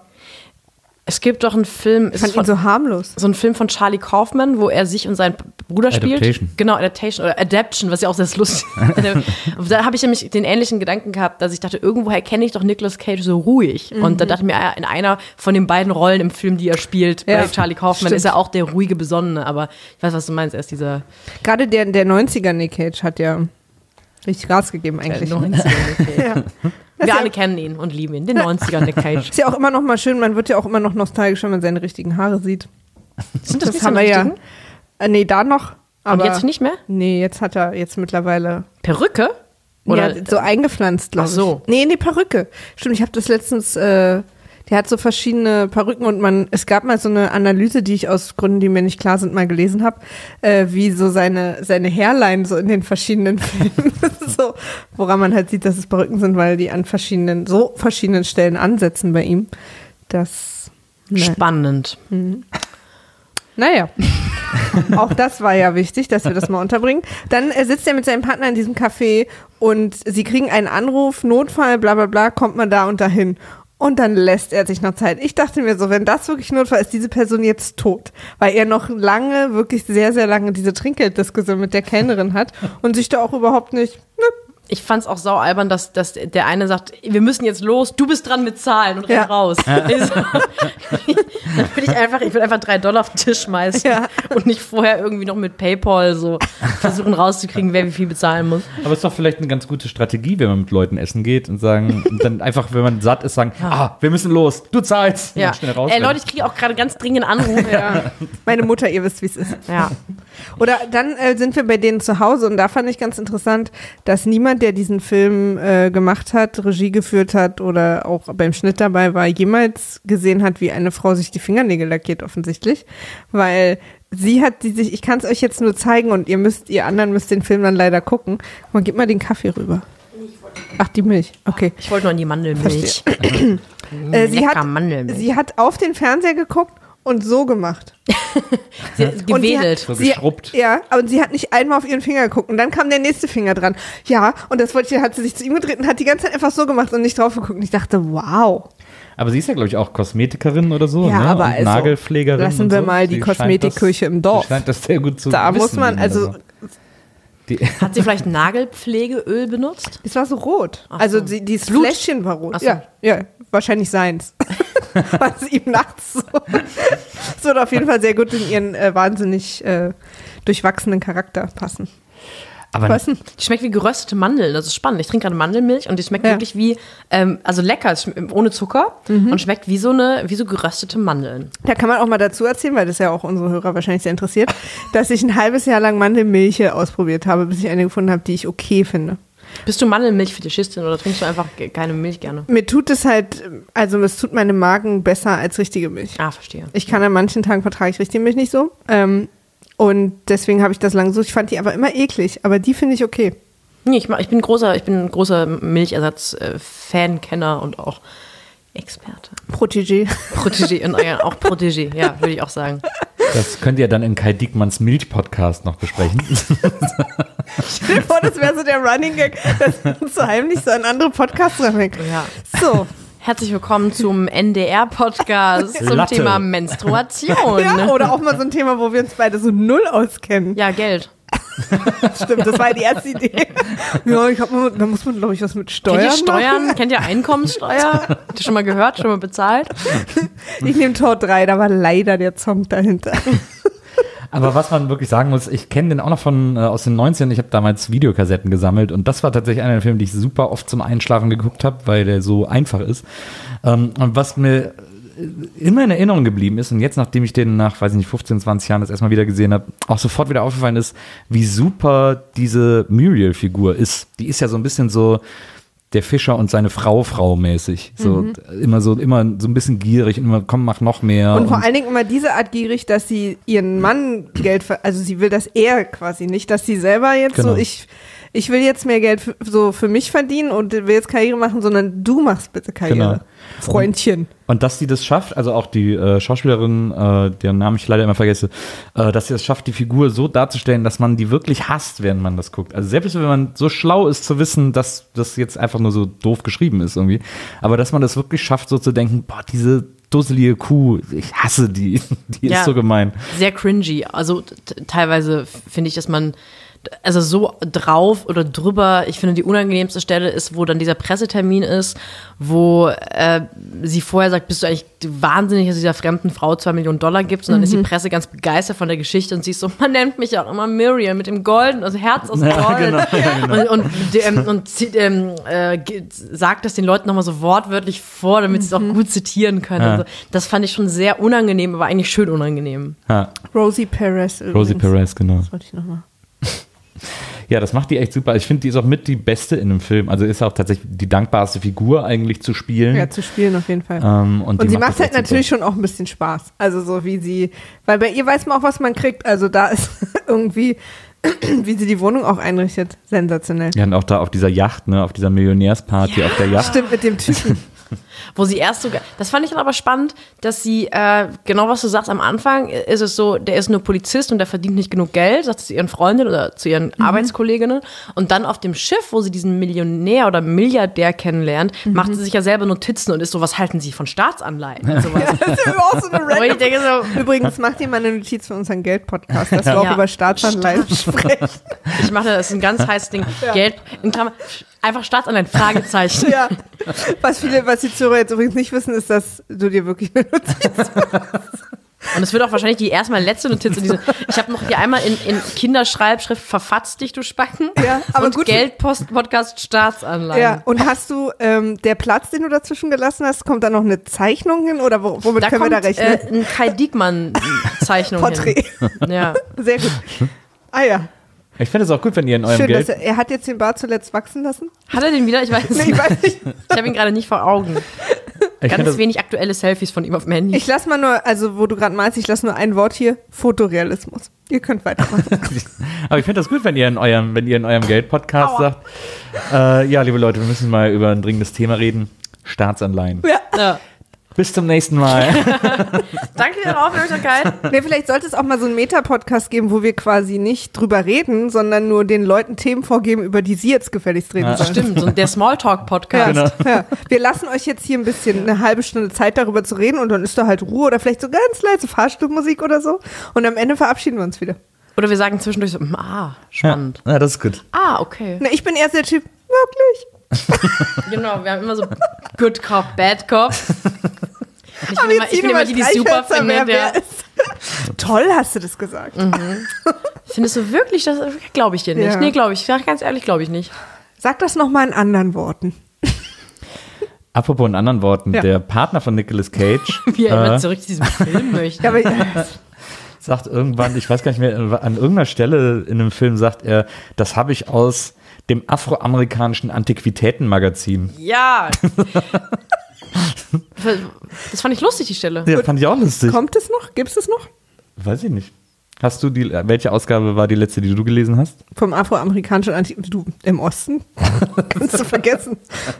Es gibt doch einen Film, Ich ist fand von, ihn so harmlos. so ein Film von Charlie Kaufman, wo er sich und seinen Bruder Adaptation. spielt. Genau, Adaptation oder Adaption, was ja auch sehr lustig ist. Da habe ich nämlich den ähnlichen Gedanken gehabt, dass ich dachte, irgendwoher kenne ich doch Nicolas Cage so ruhig. Und da dachte ich mir, ah, in einer von den beiden Rollen im Film, die er spielt, Ja, bei Charlie Kaufman, stimmt. ist er auch der ruhige Besonnene. Aber ich weiß, was du meinst, er ist dieser Gerade der, der neunziger Nick Cage hat ja richtig Gas gegeben eigentlich. neunziger Nick Cage. Ja. Das Wir ist alle ja, kennen ihn und lieben ihn, den neunziger Nick Cage. ist ja auch immer noch mal schön, man wird ja auch immer noch nostalgisch, wenn man seine richtigen Haare sieht. Sind Das, nicht haben wir seine ja. richtigen? Äh, nee, da noch. Aber Und jetzt nicht mehr? Nee, jetzt hat er jetzt mittlerweile Perücke? Oder ja, so eingepflanzt, glaube Ach so. ich. Nee, nee, Perücke. Stimmt, ich habe das letztens, äh, der hat so verschiedene Perücken und man, es gab mal so eine Analyse, die ich aus Gründen, die mir nicht klar sind, mal gelesen habe, äh, wie so seine, seine Hairline so in den verschiedenen Filmen, so, woran man halt sieht, dass es Perücken sind, weil die an verschiedenen, so verschiedenen Stellen ansetzen bei ihm. Das, ne. spannend. Naja, auch das war ja wichtig, dass wir das mal unterbringen. Dann äh, sitzt er mit seinem Partner in diesem Café und sie kriegen einen Anruf, Notfall, bla bla bla, kommt man da und dahin. Und dann lässt er sich noch Zeit. Ich dachte mir so, wenn das wirklich Notfall ist, diese Person jetzt tot. Weil er noch lange, wirklich sehr, sehr lange diese Trinkgelddiskussion mit der Kellnerin hat und sich da auch überhaupt nicht, ne, Ich fand's auch sau albern, dass, dass der eine sagt, wir müssen jetzt los, du bist dran mit Zahlen und renn Ja. raus. Ich so, dann will ich einfach, ich will einfach drei Dollar auf den Tisch schmeißen Ja. und nicht vorher irgendwie noch mit PayPal so versuchen rauszukriegen, wer wie viel bezahlen muss. Aber es ist doch vielleicht eine ganz gute Strategie, wenn man mit Leuten essen geht und sagen, und dann einfach, wenn man satt ist, sagen, ah, wir müssen los, du zahlst. Und Ja. dann schnell raus. Ey, Leute, ich kriege auch gerade ganz dringend Anrufe. Ja. meine Mutter, ihr wisst, wie es ist. ja. Oder dann äh, sind wir bei denen zu Hause und da fand ich ganz interessant, dass niemand, der diesen Film äh, gemacht hat, Regie geführt hat oder auch beim Schnitt dabei war, jemals gesehen hat, wie eine Frau sich die Fingernägel lackiert, offensichtlich. Weil sie hat die sich, ich kann es euch jetzt nur zeigen und ihr müsst, ihr anderen müsst den Film dann leider gucken. Man gib mal den Kaffee rüber. Ach, die Milch, okay. Ich wollte nur an die Mandelmilch. Äh, sie, Lecker hat, Mandelmilch. sie hat auf den Fernseher geguckt und so gemacht. Sie hat gewedelt. So sie, geschrubbt. Ja, aber sie hat nicht einmal auf ihren Finger geguckt und dann kam der nächste Finger dran. Ja, und das wollte ich, hat sie sich zu ihm gedreht und hat die ganze Zeit einfach so gemacht und nicht drauf geguckt. Und ich dachte, wow. Aber sie ist ja, glaube ich, auch Kosmetikerin oder so, Ja, ne? aber und also, Nagelpflegerin. lassen und wir so. mal die Sie scheint Kosmetikküche das, im Dorf. Sie scheint das sehr gut zu Da wissen. muss man, wie also, das die, Hat sie vielleicht Nagelpflegeöl benutzt? es war so rot. Ach Also so. die, dieses Blut? Fläschchen war rot. Ach so. Ja, ja, wahrscheinlich seins. Was ihm nachts so. Das würde auf jeden Fall sehr gut in ihren äh, wahnsinnig äh, durchwachsenen Charakter passen. aber Was denn? Die schmeckt wie geröstete Mandeln. Das ist spannend. Ich trinke gerade Mandelmilch und die schmeckt Ja. wirklich wie, ähm, also lecker, es schmeckt ohne Zucker und schmeckt wie so eine, wie so geröstete Mandeln. Da kann man auch mal dazu erzählen, weil das ja auch unsere Hörer wahrscheinlich sehr interessiert, dass ich ein halbes Jahr lang Mandelmilch ausprobiert habe, bis ich eine gefunden habe, die ich okay finde. Bist du Mandelmilch-Fetischistin oder trinkst du einfach ge- keine Milch gerne? Mir tut es halt, also es tut meinem Magen besser als richtige Milch. Ah, verstehe. Ich kann an manchen Tagen vertrage ich richtige Milch nicht so. Ähm, und deswegen habe ich das lang so. Ich fand die aber immer eklig, aber die finde ich okay. Nee, ich, mach, ich bin großer, ich bin ein großer Milchersatz-Fan, Kenner und auch Experte. Protégé. Protégé und äh, auch Protégé, ja, würde ich auch sagen. das könnt ihr dann in Kai Diekmanns Milch-Podcast noch besprechen. Stell dir vor, das wäre so der Running Gag, dass wir uns so heimlich so an andere Podcasts ranhängen. Ja. So. Herzlich willkommen zum N D R-Podcast zum Latte. Thema Menstruation. Ja, oder auch mal so ein Thema, wo wir uns beide so null auskennen. Ja, Geld. Stimmt, das war die erste Idee. Ja, ich hab, mal- da muss man, glaube ich, was mit Steuern Kennt ihr Steuern? machen. Kennt ihr Einkommenssteuer? Habt ihr schon mal gehört? Schon mal bezahlt? Ich nehme Tor drei, da war leider der Song dahinter. Aber was man wirklich sagen muss, ich kenne den auch noch von äh, aus den neunzigern. Ich habe damals Videokassetten gesammelt und das war tatsächlich einer der Filme, die ich super oft zum Einschlafen geguckt habe, weil der so einfach ist. Ähm, und was mir immer in Erinnerung geblieben ist und jetzt, nachdem ich den nach, weiß ich nicht, fünfzehn, zwanzig Jahren das erstmal wieder gesehen habe, auch sofort wieder aufgefallen ist, wie super diese Muriel-Figur ist. Die ist ja so ein bisschen so der Fischer und seine Frau Frau mäßig. So Mhm. immer so immer so ein bisschen gierig und immer, komm, mach noch mehr. Und vor allen Dingen immer diese Art gierig, dass sie ihren Mann Geld, ver also sie will das er quasi nicht, dass sie selber jetzt Genau. so, ich, ich will jetzt mehr Geld f- so für mich verdienen und will jetzt Karriere machen, sondern du machst bitte Karriere. Genau. Freundchen. Und dass sie das schafft, also auch die äh, Schauspielerin, äh, deren Namen ich leider immer vergesse, äh, dass sie es schafft, die Figur so darzustellen, dass man die wirklich hasst, während man das guckt. Also selbst wenn man so schlau ist zu wissen, dass das jetzt einfach nur so doof geschrieben ist irgendwie, aber dass man das wirklich schafft, so zu denken, boah, diese dusselige Kuh, ich hasse die, die Ja. ist so gemein. Sehr cringy. Also t- teilweise f- finde ich, dass man also so drauf oder drüber, ich finde die unangenehmste Stelle ist, wo dann dieser Pressetermin ist, wo äh, sie vorher sagt, bist du eigentlich wahnsinnig, dass du dieser fremden Frau zwei Millionen Dollar gibst und dann ist die Presse ganz begeistert von der Geschichte und sie ist so, man nennt mich auch immer Muriel mit dem Golden, also Herz aus Gold. Ja, genau, ja, genau. Und, und, ähm, und sie, ähm, äh, ge- sagt das den Leuten nochmal so wortwörtlich vor, damit sie es auch gut zitieren können. Ja. Also, das fand ich schon sehr unangenehm, aber eigentlich schön unangenehm. Ha, Rosie Perez übrigens. Rosie Perez, genau. Das wollte ich nochmal. Ja, das macht die echt super. Ich finde, die ist auch mit die beste in dem Film. Also ist auch tatsächlich die dankbarste Figur eigentlich zu spielen. Ja, zu spielen auf jeden Fall. Ähm, und Und die sie macht das halt echt super. natürlich schon auch ein bisschen Spaß. Also so wie sie, weil bei ihr weiß man auch, was man kriegt. Also da ist irgendwie, wie sie die Wohnung auch einrichtet, sensationell. Ja, und auch da auf dieser Yacht, ne, auf dieser Millionärsparty auf der Yacht. Stimmt, mit dem Typen. Wo sie erst sogar, das fand ich dann aber spannend, dass sie, äh, genau was du sagst, am Anfang ist es so, der ist nur Polizist und der verdient nicht genug Geld, sagt sie zu ihren Freundinnen oder zu ihren Arbeitskolleginnen. Und dann auf dem Schiff, wo sie diesen Millionär oder Milliardär kennenlernt, macht sie sich ja selber Notizen und ist so, was halten sie von Staatsanleihen und sowas. Das ist auch so eine Wo ich random. denke so, Übrigens, mach dir mal eine Notiz für unseren Geld-Podcast, dass wir auch Ja. über Staatsanleihen sprechen. ich mache das ist ein ganz heißes Ding. Geld, in Klammer, einfach Staatsanleihen, Fragezeichen. Ja. Was viele, was die Zuhörer jetzt übrigens nicht wissen, ist, dass du dir wirklich eine Notiz Und es wird auch wahrscheinlich die erstmal letzte Notiz in diese. Ich habe noch hier einmal in, in Kinderschreibschrift verfatzt dich, du Spacken. Ja, aber und gut. Geldpost-Podcast Staatsanleihen. Ja, und hast du ähm, der Platz, den du dazwischen gelassen hast, kommt da noch eine Zeichnung hin oder wo, womit Da können kommt wir da rechnen? äh, ein Kai Diekmann-Zeichnung Porträt. hin. Ja. Sehr gut. Ah ja, Ich finde es auch gut, wenn ihr in eurem schön, Geld. dass er, er hat jetzt den Bart zuletzt wachsen lassen. Hat er den wieder? Ich weiß Nee, nicht. ich weiß nicht. Ich habe ihn gerade nicht vor Augen. Ich finde Ganz das, wenig aktuelle Selfies von ihm auf dem Handy. Ich lasse mal nur, also wo du gerade malst, ich lasse nur ein Wort hier, Fotorealismus. Ihr könnt weitermachen. aber ich finde das gut, wenn ihr in eurem, wenn ihr in eurem Geld-Podcast sagt, äh, ja, liebe Leute, wir müssen mal über ein dringendes Thema reden. Staatsanleihen. Ja. Ja. Bis zum nächsten Mal. Danke für Ihre Aufmerksamkeit. Nee, vielleicht sollte es auch mal so einen Meta-Podcast geben, wo wir quasi nicht drüber reden, sondern nur den Leuten Themen vorgeben, über die sie jetzt gefälligst reden Ja. sollen. Stimmt, so der Smalltalk-Podcast. Ja, Genau. ja. Wir lassen euch jetzt hier ein bisschen eine halbe Stunde Zeit, darüber zu reden und dann ist da halt Ruhe oder vielleicht so ganz leise Fahrstuhlmusik oder so und am Ende verabschieden wir uns wieder. Oder wir sagen zwischendurch so, ah, spannend. Ja, das ist gut. Ah, okay. Na, ich bin erst der Typ, wirklich. Genau, wir haben immer so Good Cop, Bad Cop. Ich Aber bin immer, jetzt ich bin immer die, die es super Streichhölzer, findet. wer- Ja. wer ist. Toll hast du das gesagt. Findest du wirklich, das glaube ich dir nicht. Ja. Nee, glaube ich. Ja, ganz ehrlich, glaube ich nicht. Sag das nochmal in anderen Worten. Apropos in anderen Worten, Ja. der Partner von Nicolas Cage Wie er immer äh, zurück zu diesem Film möchte. Ja, aber sagt irgendwann, ich weiß gar nicht mehr, an irgendeiner Stelle in einem Film sagt er, das habe ich aus dem afroamerikanischen Antiquitätenmagazin. Ja. Das fand ich lustig, die Stelle. Ja, fand ich auch lustig. kommt es noch? Gibt es das noch? Weiß ich nicht. Hast du die, welche Ausgabe war die letzte, die du gelesen hast? Vom afroamerikanischen Anti... Du, im Osten? Kannst du vergessen.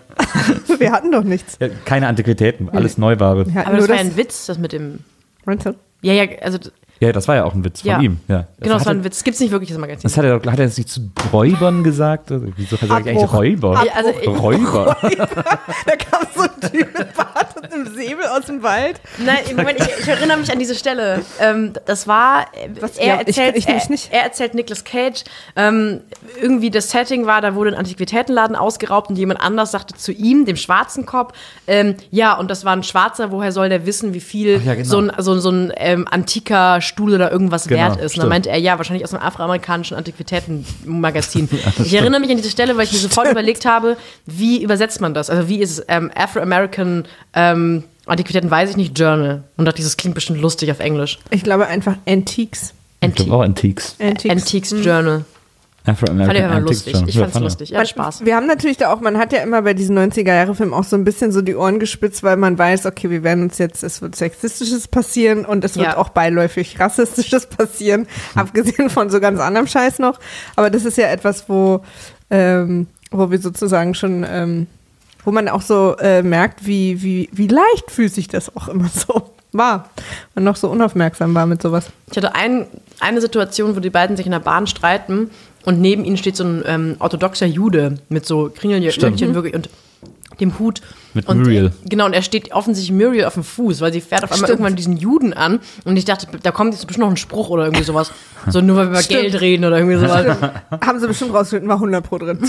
Wir hatten doch nichts. Ja, keine Antiquitäten, alles Neuware. Wir hatten Aber das nur war ja ein Witz, das mit dem. Meinst du? Ja, ja, also. Ja, das war ja auch ein Witz von Ja. ihm. Ja. Genau, das hat war er, ein Witz. Gibt's nicht wirklich, das Magazin. das hat er doch, hat er jetzt nicht zu Räubern gesagt? Oder wieso sage ich eigentlich Abbruch. Räuber? Ja, also ich- Räuber. Da kam so ein Typ mit Bart und einem Säbel aus dem Wald. Nein, im Moment, ich, ich erinnere mich an diese Stelle. Ähm, das war, äh, Was? er Ja, ich- erzählt, ich nämlich nicht. Er, er erzählt Nicolas Cage, ähm, irgendwie das Setting war, da wurde ein Antiquitätenladen ausgeraubt und jemand anders sagte zu ihm, dem schwarzen Cop, ähm, ja, und das war ein Schwarzer, woher soll der wissen, wie viel Ach ja, genau. so ein, so, so ein ähm, antiker Stuhl oder irgendwas Genau, wert ist. Und dann stimmt. meinte er, ja, wahrscheinlich aus einem afroamerikanischen Antiquitätenmagazin. Ich erinnere mich an diese Stelle, weil ich mir sofort überlegt habe, wie übersetzt man das? Also wie ist es ähm, Afro-American ähm, Antiquitäten, weiß ich nicht, Journal. Und dachte, das klingt bestimmt lustig auf Englisch. Ich glaube einfach Antiques. Ich glaube auch Antiques. Antiques. Antiques Journal. Afro-American Fand ich einfach Antiques lustig. Journal. Ich Ja, fand's fand er. lustig. Ja, Spaß. Wir haben natürlich da auch, man hat ja immer bei diesen neunziger-Jahre-Filmen auch so ein bisschen so die Ohren gespitzt, weil man weiß, okay, wir werden uns jetzt, es wird Sexistisches passieren und es wird Ja. auch beiläufig Rassistisches passieren, abgesehen von so ganz anderem Scheiß noch. Aber das ist ja etwas, wo, ähm, wo wir sozusagen schon, ähm, wo man auch so äh, merkt, wie, wie, wie leichtfüßig das auch immer so war. Und noch so unaufmerksam war mit sowas. Ich hatte ein, eine Situation, wo die beiden sich in der Bahn streiten und neben ihnen steht so ein ähm, orthodoxer Jude mit so Kringelchen wirklich und dem Hut. Mit und, Muriel. äh, Genau, und er steht offensichtlich Muriel auf dem Fuß, weil sie fährt auf einmal Stimmt. irgendwann diesen Juden an und ich dachte, da kommt jetzt bestimmt noch ein Spruch oder irgendwie sowas. So nur weil wir über Stimmt. Geld reden oder irgendwie sowas. Haben sie bestimmt rausgefunden, war hundert Pro drin.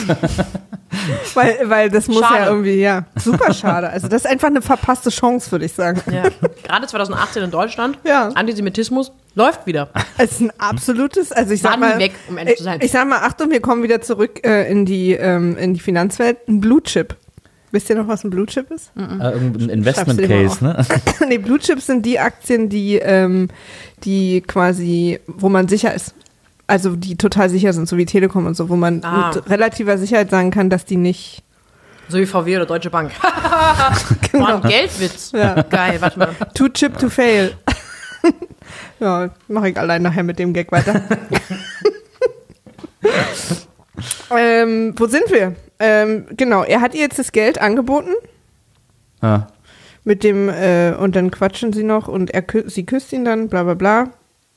weil, weil das muss Schade. ja irgendwie, ja, super schade. Also das ist einfach eine verpasste Chance, würde ich sagen. Ja. Gerade zwanzig achtzehn in Deutschland, Ja. Antisemitismus läuft wieder. Es ist ein absolutes, also ich War sag nie mal, weg, um ehrlich zu sein. Ich, ich sag mal, Achtung, wir kommen wieder zurück äh, in die ähm, in die Finanzwelt. Ein Blue Chip. Wisst ihr noch, was ein Blue Chip ist? Äh, irgendein Investment Schreib's dir mal Case, ne? Nee, Blue Chips sind die Aktien, die, ähm, die quasi, wo man sicher ist. Also die total sicher sind, so wie Telekom und so, wo man Ah. mit relativer Sicherheit sagen kann, dass die nicht. So wie V W oder Deutsche Bank. Genau. War ein Geldwitz. Ja. Geil, warte mal. Too chip to fail. Ja, mache ich allein nachher mit dem Gag weiter. ähm, wo sind wir? Ähm, genau, er hat ihr jetzt das Geld angeboten Ah. mit dem äh, und dann quatschen sie noch und er kü sie küsst ihn dann, bla bla bla.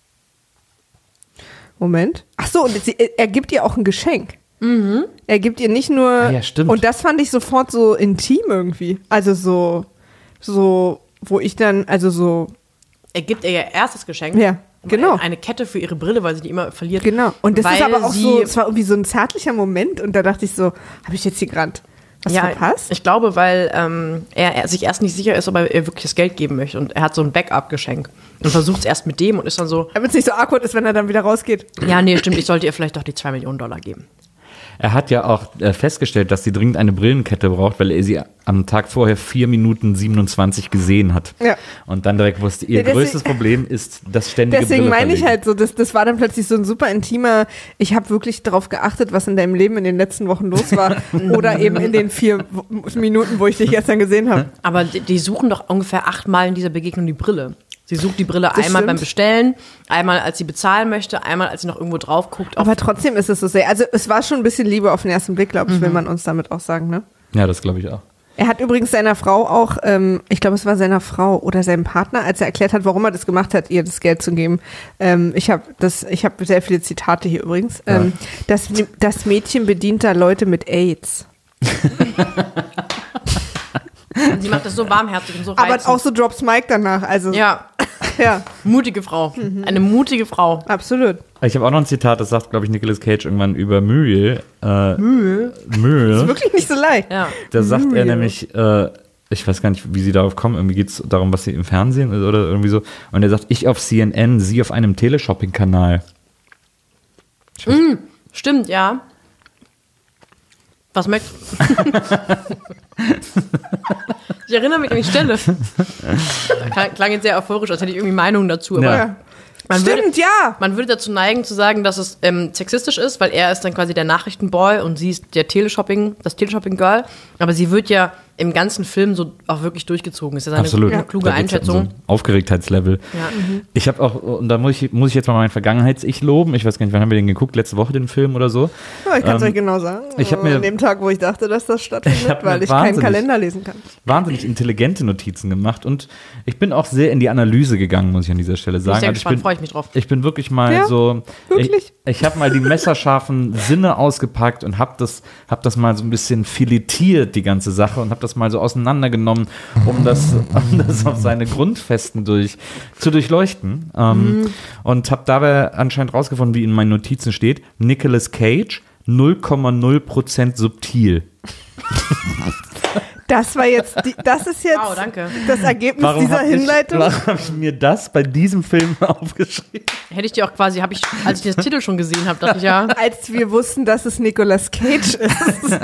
Moment. Ach so, und sie, er gibt ihr auch ein Geschenk. Mhm. Er gibt ihr nicht nur Ah, ja, stimmt. und das fand ich sofort so intim irgendwie. Also so so wo ich dann also so Er gibt ihr ihr erstes Geschenk. ja, genau. Eine Kette für ihre Brille, weil sie die immer verliert. Genau. Und das weil ist aber auch sie, so, es war irgendwie so ein zärtlicher Moment und da dachte ich so, habe ich jetzt hier gerade was ja, verpasst? ich glaube, weil ähm, er, er sich erst nicht sicher ist, ob er ihr wirklich das Geld geben möchte. Und er hat so ein Backup-Geschenk. Und versucht es erst mit dem und ist dann so, Damit es nicht so awkward ist, wenn er dann wieder rausgeht. ja, nee, stimmt, ich sollte ihr vielleicht doch die zwei Millionen Dollar geben. Er hat ja auch äh, festgestellt, dass sie dringend eine Brillenkette braucht, weil er sie am Tag vorher vier Minuten siebenundzwanzig gesehen hat. Ja. Und dann direkt wusste, ihr Ja, deswegen- größtes Problem ist das ständige Deswegen Brille meine ich verlegen. halt so, das, das war dann plötzlich so ein super intimer, ich habe wirklich darauf geachtet, was in deinem Leben in den letzten Wochen los war. Oder eben in den vier W- Minuten, wo ich dich gestern gesehen habe. Aber die, die suchen doch ungefähr achtmal in dieser Begegnung die Brille. Sie sucht die Brille Das einmal stimmt. beim Bestellen, einmal als sie bezahlen möchte, einmal als sie noch irgendwo drauf guckt. Aber trotzdem ist es so sehr, also es war schon ein bisschen Liebe auf den ersten Blick, glaube ich, will man uns damit auch sagen, ne? Ja, das glaube ich auch. Er hat übrigens seiner Frau auch, ähm, ich glaube, es war seiner Frau oder seinem Partner, als er erklärt hat, warum er das gemacht hat, ihr das Geld zu geben. Ähm, ich habe das, ich habe sehr viele Zitate hier übrigens. Ähm, ja. das, das Mädchen bedient da Leute mit AIDS. Und sie macht das so warmherzig und so reizend. Aber auch so drops Mike danach. Also ja. ja. Mutige Frau. Mhm. Eine mutige Frau. Absolut. Ich habe auch noch ein Zitat, das sagt, glaube ich, Nicolas Cage irgendwann über Mühe. Äh, Mühe? Mühe. Das ist wirklich nicht so leicht. Ja. Da sagt Mühe. er nämlich, äh, ich weiß gar nicht, wie sie darauf kommen, irgendwie geht es darum, was sie im Fernsehen ist oder irgendwie so. Und er sagt, ich auf C N N, sie auf einem Teleshopping-Kanal. Mm, stimmt, ja. Was möchtest Ich erinnere mich an die Stelle. Klang, klang jetzt sehr euphorisch, als hätte ich irgendwie Meinungen dazu. Aber Ja. man Stimmt, würde, ja. Man würde dazu neigen zu sagen, dass es ähm, sexistisch ist, weil er ist dann quasi der Nachrichtenboy und sie ist der Teleshopping, das Teleshopping-Girl. Aber sie wird ja im ganzen Film so auch wirklich durchgezogen. Das ist ja eine, Absolut. eine kluge Da geht's Einschätzung. um so ein Aufgeregtheitslevel. Ja. Mhm. Ich habe auch, und da muss ich, muss ich jetzt mal mein Vergangenheits-Ich loben. Ich weiß gar nicht, wann haben wir den geguckt? Letzte Woche den Film oder so? Ja, ich kann es Ähm, euch genau sagen. ich hab mir- An dem Tag, wo ich dachte, dass das Ich stattfindet, hab mir weil ich keinen wahnsinnig- Kalender lesen kann. Wahnsinnig intelligente Notizen gemacht und ich bin auch sehr in die Analyse gegangen, muss ich an dieser Stelle sagen. Bin ich sehr Also gespannt, bin, freue ich mich drauf. Ich bin wirklich mal Ja? so. Wirklich? Ich, ich habe mal die messerscharfen Sinne ausgepackt und habe das, hab das mal so ein bisschen filetiert, die ganze Sache, und habe das mal so auseinandergenommen, um das, um das auf seine Grundfesten durch, zu durchleuchten. Ähm, Mhm. Und habe dabei anscheinend rausgefunden, wie in meinen Notizen steht: Nicolas Cage, null Komma null Prozent subtil. Das war jetzt, die, das ist jetzt Wow, danke. das Ergebnis dieser hab Hinleitung. Ich, warum habe ich mir das bei diesem Film aufgeschrieben? Hätte ich dir auch quasi, habe ich, als ich den Titel schon gesehen habe, dachte ich ja, Als wir wussten, dass es Nicolas Cage ist.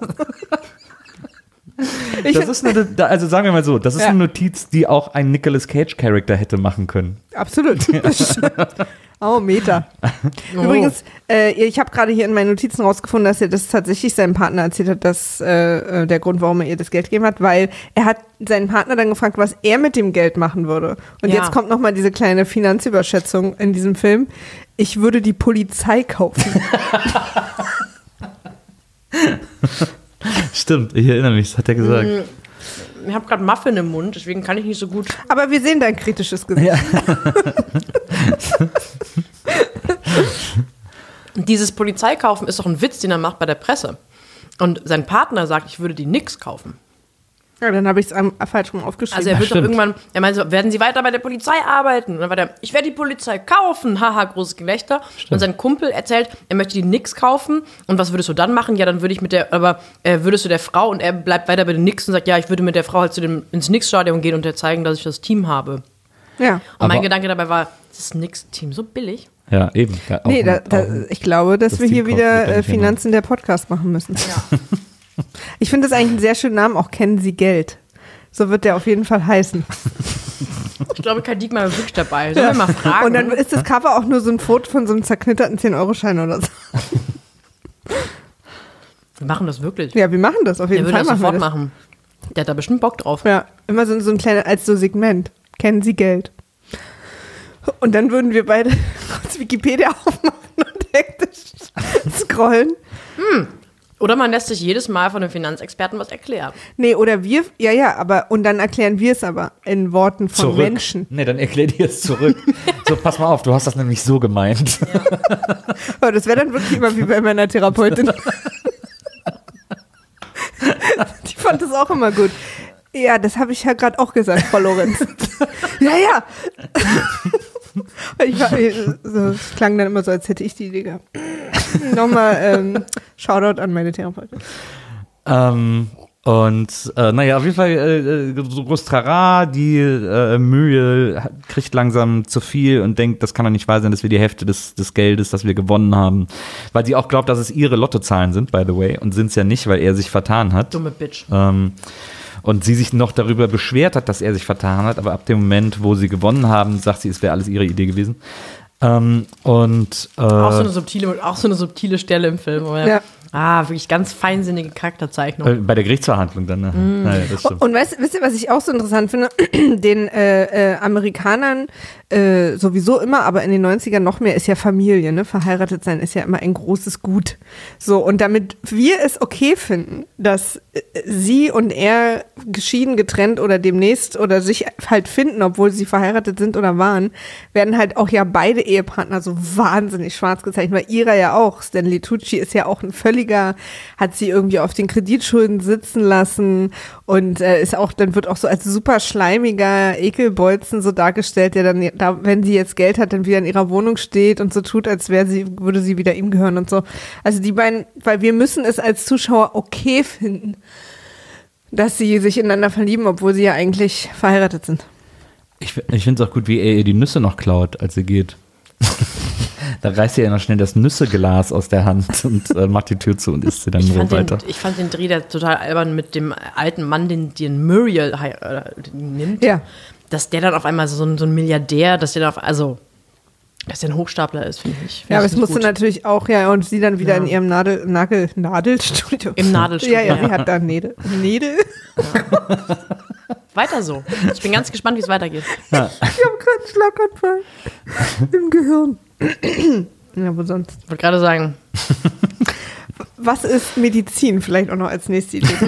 Ich Das find- ist eine, also sagen wir mal so, das ist Ja. eine Notiz, die auch ein Nicolas Cage-Charakter hätte machen können. Absolut. Oh, Meta. Übrigens, äh, ich habe gerade hier in meinen Notizen rausgefunden, dass er das tatsächlich seinem Partner erzählt hat, dass äh, der Grund, warum er ihr das Geld gegeben hat, weil er hat seinen Partner dann gefragt, was er mit dem Geld machen würde. Und Ja. jetzt kommt nochmal diese kleine Finanzüberschätzung in diesem Film. Ich würde die Polizei kaufen. Stimmt, ich erinnere mich, das hat er gesagt. ich habe gerade Muffin im Mund, deswegen kann ich nicht so gut. Aber wir sehen dein kritisches Gesicht. Dieses Polizeikaufen ist doch ein Witz, den er macht bei der Presse. Und sein Partner sagt, ich würde die nix kaufen. Ja, dann habe ich es falsch rum aufgeschrieben. Also er Ja, wird doch stimmt. irgendwann, er meint so, werden Sie weiter bei der Polizei arbeiten? Und dann war der, ich werde die Polizei kaufen, haha, großes Gelächter. Und sein Kumpel erzählt, er möchte die nix kaufen. Und was würdest du dann machen? Ja, dann würde ich mit der, aber äh, würdest du der Frau, und er bleibt weiter bei den Nix und sagt, ja, ich würde mit der Frau halt zu dem, ins Nix-Stadion gehen und ihr zeigen, dass ich das Team habe. ja. Und Aber- mein Gedanke dabei war, das ist Nix-Team so billig. Ja, eben. Ja, auch, Nee, da, da, auch, ich glaube, dass das wir hier Team wieder kauft, wird äh, nicht Finanzen der Podcast machen müssen. Ja. Ich finde das eigentlich einen sehr schönen Namen, auch Kennen Sie Geld. So wird der auf jeden Fall heißen. Ich glaube, Kai Diekmann ist wirklich dabei. Sollen wir mal fragen? Und dann ist das Cover auch nur so ein Foto von so einem zerknitterten zehn-Euro-Schein oder so. wir machen das wirklich. Ja, wir machen das auf Der jeden würde Fall. das Machen wir sofort das. machen. Der hat da bestimmt Bock drauf. Ja, immer so, so ein kleiner, als so Segment. Kennen Sie Geld? Und dann würden wir beide kurz Wikipedia aufmachen und hektisch scrollen. Oder man lässt sich jedes Mal von einem Finanzexperten was erklären. Nee, oder wir, ja, ja, aber, und dann erklären wir es aber in Worten von zurück. Menschen. Nee, dann erklär dir es zurück. So, pass mal auf, du hast das nämlich so gemeint. Aber das wäre dann wirklich immer wie bei meiner Therapeutin. Die fand das auch immer gut. Ja, das habe ich ja gerade auch gesagt, Frau Lorenz. Ja, ja. Ich war, so, es klang dann immer so, als hätte ich die Idee gehabt. Nochmal ähm, Shoutout an meine Therapeutin. ähm, und äh, naja, auf jeden Fall äh, so groß Trara, die äh, Mühe hat- kriegt langsam zu viel und denkt, das kann doch nicht wahr sein, dass wir die Hälfte des, des Geldes, das wir gewonnen haben, weil sie auch glaubt, dass es ihre Lottozahlen sind, by the way, und sind es ja nicht, weil er sich vertan hat. Dumme Bitch. Ähm, und sie sich noch darüber beschwert hat, dass er sich vertan hat, aber ab dem Moment, wo sie gewonnen haben, sagt sie, es wäre alles ihre Idee gewesen. Ähm, und äh, Auch so, eine subtile, auch so eine subtile Stelle im Film. Wo er, Ja. Ah, wirklich ganz feinsinnige Charakterzeichnung. Bei der Gerichtsverhandlung dann, ne? Mm. Naja, das stimmt. Und weißt, wisst ihr, was ich auch so interessant finde? Den äh, äh, Amerikanern äh, sowieso immer, aber in den neunzigern noch mehr, ist ja Familie, ne? Verheiratet sein ist ja immer ein großes Gut. So, und damit wir es okay finden, dass äh, sie und er geschieden, getrennt oder demnächst oder sich halt finden, obwohl sie verheiratet sind oder waren, werden halt auch ja beide Ehepartner so wahnsinnig schwarz gezeichnet, weil ihrer ja auch. Stanley Tucci ist ja auch ein völliger, hat sie irgendwie auf den Kreditschulden sitzen lassen und äh, ist auch, dann wird auch so als super schleimiger Ekelbolzen so dargestellt, der dann, da, wenn sie jetzt Geld hat, dann wieder in ihrer Wohnung steht und so tut, als wäre sie, würde sie wieder ihm gehören und so. Also die beiden, weil wir müssen es als Zuschauer okay finden, dass sie sich ineinander verlieben, obwohl sie ja eigentlich verheiratet sind. Ich, ich finde es auch gut, wie er ihr die Nüsse noch klaut, als sie geht. Da reißt er ja noch schnell das Nüsseglas aus der Hand und äh, macht die Tür zu und isst sie dann ich so fand weiter. Den, ich fand den Dreh da total albern mit dem alten Mann, den, den Muriel äh, nimmt. Ja. Dass der dann auf einmal so ein, so ein Milliardär, dass der dann auf, also, dass der ein Hochstapler ist, finde ich. Find ja, aber ich es musste gut. natürlich auch, ja, und sie dann wieder Ja. in ihrem Nadel, Nagel, Nadelstudio. Im Nadelstudio. Ja, ja, sie ja. hat da Nädel. Nädel? Weiter so. Ich bin ganz gespannt, wie es weitergeht. Ich habe gerade einen Schlaganfall im Gehirn. Ja, wo sonst? Ich wollte gerade sagen, Was ist Medizin? Vielleicht auch noch als nächste Idee.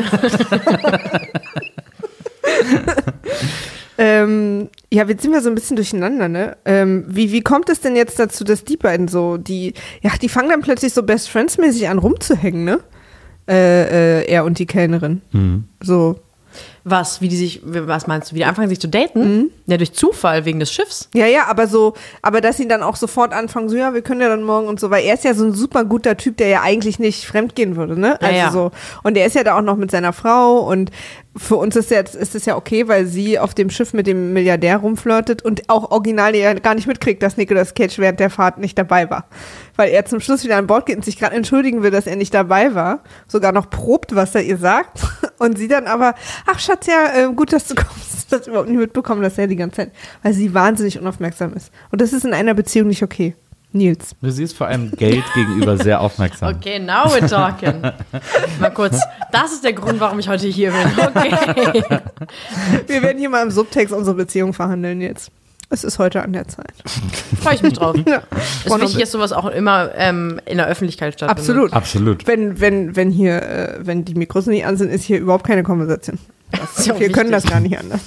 ähm, ja, jetzt sind wir so ein bisschen durcheinander, ne? Ähm, wie, wie kommt es denn jetzt dazu, dass die beiden so, die, ja, die fangen dann plötzlich so Best Friends-mäßig an rumzuhängen, ne? Äh, äh, er und die Kellnerin. Mhm. So. was, wie die sich, was meinst du, wie die anfangen sich zu daten? Mhm. Ja, durch Zufall, wegen des Schiffs. Ja, ja, aber so, aber dass sie dann auch sofort anfangen, so, ja, wir können ja dann morgen und so, weil er ist ja so ein super guter Typ, der ja eigentlich nicht fremdgehen würde, ne? Ja, Also ja. so. Und er ist ja da auch noch mit seiner Frau und für uns ist jetzt, ist es ja okay, weil sie auf dem Schiff mit dem Milliardär rumflirtet und auch original ja gar nicht mitkriegt, dass Nicolas Cage während der Fahrt nicht dabei war. Weil er zum Schluss wieder an Bord geht und sich gerade entschuldigen will, dass er nicht dabei war, sogar noch probt, was er ihr sagt. Und sie dann aber, ach Schatz, ja, äh, gut, dass du kommst, das überhaupt nicht mitbekommen, dass er die ganze Zeit, weil sie wahnsinnig unaufmerksam ist. Und das ist in einer Beziehung nicht okay. Nils. Sie ist vor allem Geld gegenüber sehr aufmerksam. Okay, now we're talking. Mal kurz, das ist der Grund, warum ich heute hier bin. Okay. Wir werden hier mal im Subtext unsere Beziehung verhandeln jetzt. Es ist heute an der Zeit. Freue ich mich drauf. Ja. Es ist wichtig, dass sowas auch immer ähm, in der Öffentlichkeit stattfindet. Absolut. Absolut. Wenn, wenn, wenn hier, äh, wenn die Mikros nicht an sind, ist hier überhaupt keine Konversation. Das ist ja auch Wir können das wichtig. gar nicht anders.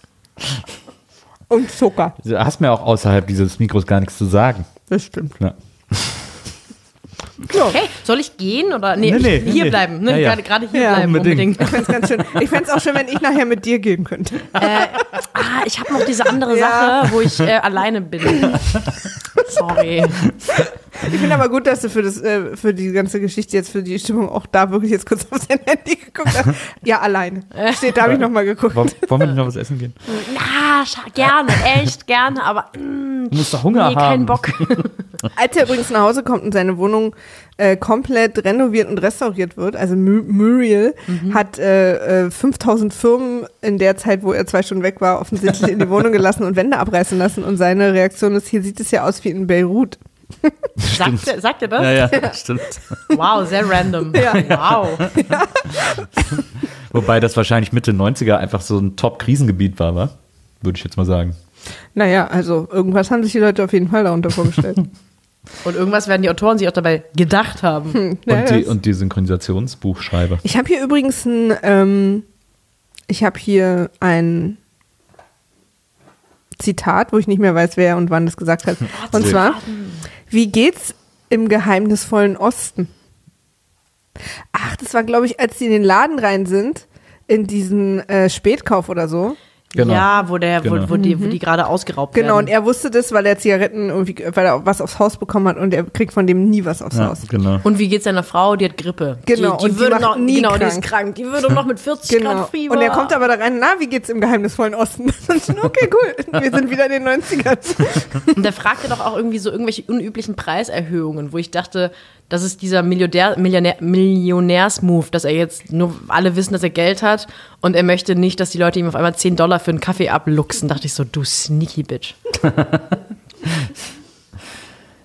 Und Zucker. Du hast mir auch außerhalb dieses Mikros gar nichts zu sagen. Das stimmt. Ja. Ja. Okay, soll ich gehen oder? Nee, Nee, nee, hier nee. bleiben. Ne? Ja, ja. Gerade, gerade hier Ja, bleiben, unbedingt. unbedingt. Ich fänd's ganz schön. Ich fänd's auch schön, wenn ich nachher mit dir gehen könnte. Äh, ah, ich habe noch diese andere Ja. Sache, wo ich äh, alleine bin. Sorry. Ich finde aber gut, dass du für, das, äh, für die ganze Geschichte jetzt, für die Stimmung auch da wirklich jetzt kurz auf sein Handy geguckt hast. Ja, alleine. Steht, da habe ich nochmal geguckt. Wollen, wollen wir nicht noch was essen gehen? Ja, scha- gerne, echt gerne, aber mm, Du musst doch Hunger nee, haben. keinen Bock. Als er übrigens nach Hause kommt und seine Wohnung äh, komplett renoviert und restauriert wird, also Mu- Muriel hat äh, äh, fünftausend Firmen in der Zeit, wo er zwei Stunden weg war, offensichtlich in die Wohnung gelassen und Wände abreißen lassen. Und seine Reaktion ist, hier sieht es ja aus wie in Beirut. Sagt, er- sagt er das? Ja, ja, stimmt. Wow, sehr random. Ja. Wow. Wobei das wahrscheinlich Mitte neunziger einfach so ein Top-Krisengebiet war, wa? Würde ich jetzt mal sagen. Naja, also irgendwas haben sich die Leute auf jeden Fall darunter vorgestellt. Und irgendwas werden die Autoren sich auch dabei gedacht haben. Hm, ja, Und die, das- und die Synchronisationsbuchschreiber. Ich habe hier übrigens ein, ähm, ich habe hier ein Zitat, wo ich nicht mehr weiß, wer und wann das gesagt hat. Und Sehr. zwar, wie geht's im geheimnisvollen Osten? Ach, das war, glaube ich, als die in den Laden rein sind, in diesen äh, Spätkauf oder so. Genau. Ja, wo der, Genau. wo, wo die, wo die gerade ausgeraubt Genau, und werden. er wusste das, weil er Zigaretten irgendwie, weil er was aufs Haus bekommen hat und er kriegt von dem nie was aufs Ja, Haus. genau. Und wie geht's seiner Frau? Die hat Grippe. Genau, Die, und die die würde macht noch, nie genau, die krank. ist krank. Die würde noch mit vierzig Genau. Grad Fieber. Und er kommt aber da rein, na, wie geht's im geheimnisvollen Osten? Und ich, okay, cool, wir sind wieder in den neunzigern. Und der fragte doch auch irgendwie so irgendwelche unüblichen Preiserhöhungen, wo ich dachte, das ist dieser Milliardär, Millionär, Millionärs-Move, dass er jetzt nur alle wissen, dass er Geld hat und er möchte nicht, dass die Leute ihm auf einmal zehn Dollar für einen Kaffee abluchsen. Dachte ich so, du sneaky bitch.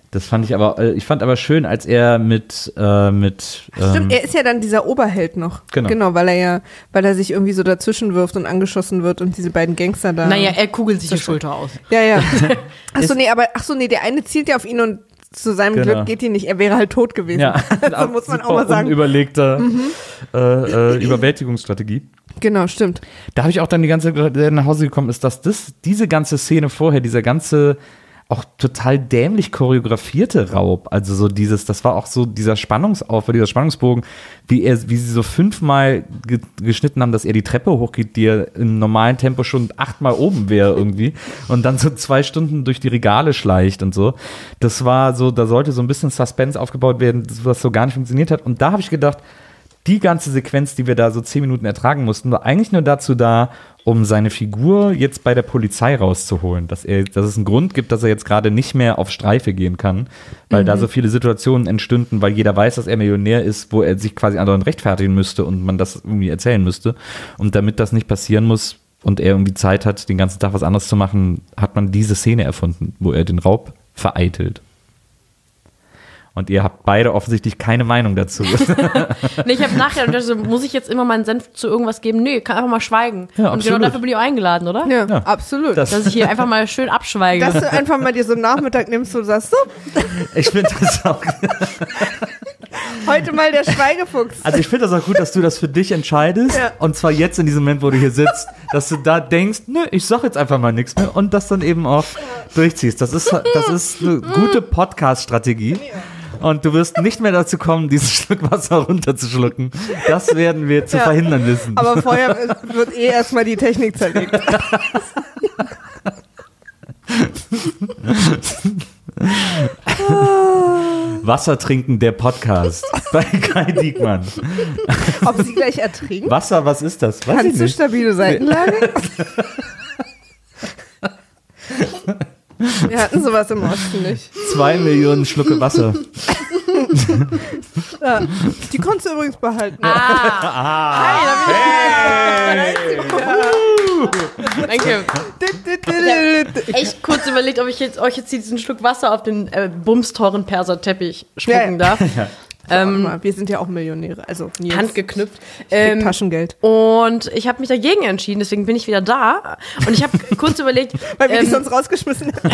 Das fand ich aber, ich fand aber schön, als er mit, äh, mit ähm, Stimmt, er ist ja dann dieser Oberheld noch. Genau. Genau, weil er ja, weil er sich irgendwie so dazwischen wirft und angeschossen wird und diese beiden Gangster da. Naja, er kugelt sich die Schulter aus. Ja, ja. Achso, nee, aber, ach so, nee, der eine zielt ja auf ihn und zu seinem Genau. Glück geht ihn nicht. Er wäre halt tot gewesen. ja, Also muss man auch mal sagen. Unüberlegter mhm. äh, äh, Überwältigungsstrategie. Genau, stimmt. Da habe ich auch dann die ganze Zeit, der nach Hause gekommen ist, dass das, diese ganze Szene vorher, dieser ganze auch total dämlich choreografierte Raub, also so dieses, das war auch so dieser Spannungsaufbau, dieser Spannungsbogen, wie er, wie sie so fünfmal ge- geschnitten haben, dass er die Treppe hochgeht, die er im normalen Tempo schon achtmal oben wäre irgendwie und dann so zwei Stunden durch die Regale schleicht und so. Das war so, da sollte so ein bisschen Suspense aufgebaut werden, was so gar nicht funktioniert hat. Und da habe ich gedacht, die ganze Sequenz, die wir da so zehn Minuten ertragen mussten, war eigentlich nur dazu da, um seine Figur jetzt bei der Polizei rauszuholen. Dass, er, dass es einen Grund gibt, dass er jetzt gerade nicht mehr auf Streife gehen kann, weil mhm. da so viele Situationen entstünden, weil jeder weiß, dass er Millionär ist, wo er sich quasi anderen rechtfertigen müsste und man das irgendwie erzählen müsste. Und damit das nicht passieren muss und er irgendwie Zeit hat, den ganzen Tag was anderes zu machen, hat man diese Szene erfunden, wo er den Raub vereitelt. Und ihr habt beide offensichtlich keine Meinung dazu. Nee, ich habe nachher, und dachte, muss ich jetzt immer meinen Senf zu irgendwas geben? Nee, kann einfach mal schweigen. Ja, und genau dafür bin ich auch eingeladen, oder? Ja, Ja. absolut. Das- Dass ich hier einfach mal schön abschweige. Dass du einfach mal dir so einen Nachmittag nimmst und sagst, so, Ich finde das auch, heute mal der Schweigefuchs. also ich finde das auch gut, dass du das für dich entscheidest. Ja. Und zwar jetzt in diesem Moment, wo du hier sitzt, dass du da denkst, nö, ich sag jetzt einfach mal nichts mehr und das dann eben auch durchziehst. Das ist, das ist eine gute Podcast-Strategie. Und du wirst nicht mehr dazu kommen, dieses Stück Wasser runterzuschlucken. Das werden wir zu Ja. verhindern wissen. Aber vorher wird eh erstmal die Technik zerlegt. Wasser trinken, der Podcast bei Kai Diekmann. Ob sie gleich ertrinkt? Wasser, was ist das? Weiß Kannst ich du nicht. stabile Seitenlage? Wir hatten sowas im Osten nicht. Zwei Millionen Schlucke Wasser. Ja, die konntest du übrigens behalten. Ah, Hey! danke. Echt kurz überlegt, ob ich jetzt, euch jetzt diesen Schluck Wasser auf den äh, bumsteuren Perserteppich spucken Ja, ja. darf. Ähm, Wir sind ja auch Millionäre, also Nils handgeknüpft. kriegt Ähm, Taschengeld. und ich habe mich dagegen entschieden, deswegen bin ich wieder da. Und ich habe kurz überlegt, Weil wir ähm, dich sonst rausgeschmissen hätten.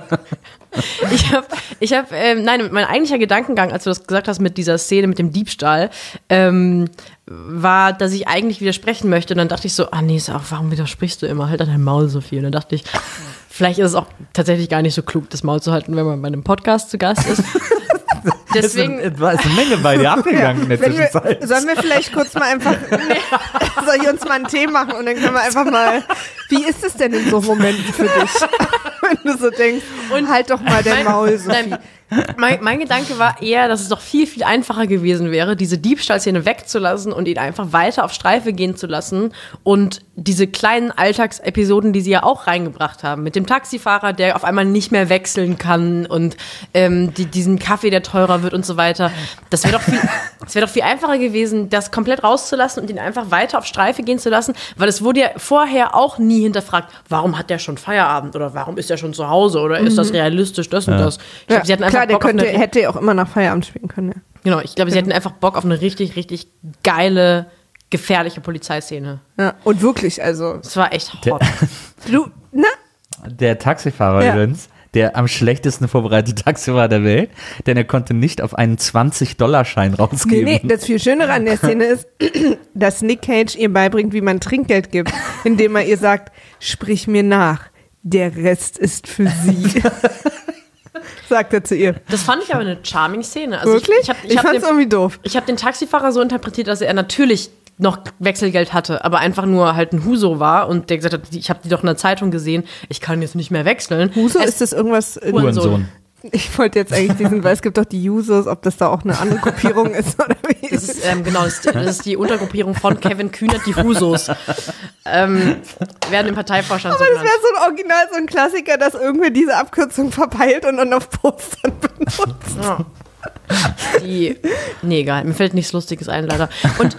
ich habe, ich habe, ähm, nein, mein eigentlicher Gedankengang, als du das gesagt hast mit dieser Szene mit dem Diebstahl, ähm, war, dass ich eigentlich widersprechen möchte. Und dann dachte ich so, ah nee, sag, warum widersprichst du immer? Halt an dein Maul so viel. Und dann dachte ich, vielleicht ist es auch tatsächlich gar nicht so klug, das Maul zu halten, wenn man bei einem Podcast zu Gast ist. Deswegen, Es war eine Menge bei dir abgegangen in der Wenn wir, Zwischenzeit. sollen wir vielleicht kurz mal einfach, soll ich uns mal einen Tee machen und dann können wir einfach mal, wie ist es denn in so Momenten für dich? Wenn du so denkst, und halt doch mal dein Maul, Sophie. nein, mein, mein Gedanke war eher, dass es doch viel, viel einfacher gewesen wäre, diese Diebstahlszene wegzulassen und ihn einfach weiter auf Streife gehen zu lassen und diese kleinen Alltagsepisoden, die sie ja auch reingebracht haben, mit dem Taxifahrer, der auf einmal nicht mehr wechseln kann und ähm, die, diesen Kaffee, der teurer wird und so weiter. Das wäre doch viel, das wäre doch viel einfacher gewesen, das komplett rauszulassen und ihn einfach weiter auf Streife gehen zu lassen, weil es wurde ja vorher auch nie hinterfragt, warum hat der schon Feierabend oder warum ist er schon zu Hause oder ist das realistisch, das und Ja. das. Ich glaub, Ja, sie hatten einfach klar, der Bock auf könnte, eine, hätte ja auch immer nach Feierabend spielen können. Ja. genau, ich glaube, sie hatten einfach Bock auf eine richtig, richtig geile, gefährliche Polizeiszene. Ja, und wirklich, also, Das war echt hot. du, ne? Der Taxifahrer Ja. übrigens, der am schlechtesten vorbereitete Taxifahrer der Welt, denn er konnte nicht auf einen zwanzig-Dollar-Schein Nee, rausgeben. nee, das viel Schönere an der Szene ist, dass Nick Cage ihr beibringt, wie man Trinkgeld gibt, indem er ihr sagt, sprich mir nach, der Rest ist für sie. Sagt er zu ihr. Das fand ich aber eine charming Szene. Also Wirklich? Ich, ich, hab, Ich, ich, hab fand's den, irgendwie doof. ich hab den Taxifahrer so interpretiert, dass er natürlich noch Wechselgeld hatte, aber einfach nur halt ein Huso war und der gesagt hat, ich habe die doch in der Zeitung gesehen, ich kann jetzt nicht mehr wechseln. Huso, Es- ist das irgendwas? äh, Hurensohn. Ich wollte jetzt eigentlich diesen, weil es gibt doch die Jusos, ob das da auch eine andere Gruppierung ist oder wie. Das ist, ähm, genau, das ist, das ist die Untergruppierung von Kevin Kühnert, die Husos. Ähm, werden im Parteivorstand so Aber das genannt. wäre so ein Original, so ein Klassiker, dass irgendwer diese Abkürzung verpeilt und dann auf Postern benutzt. Ja. Die, nee, egal, mir fällt nichts Lustiges ein, leider. Und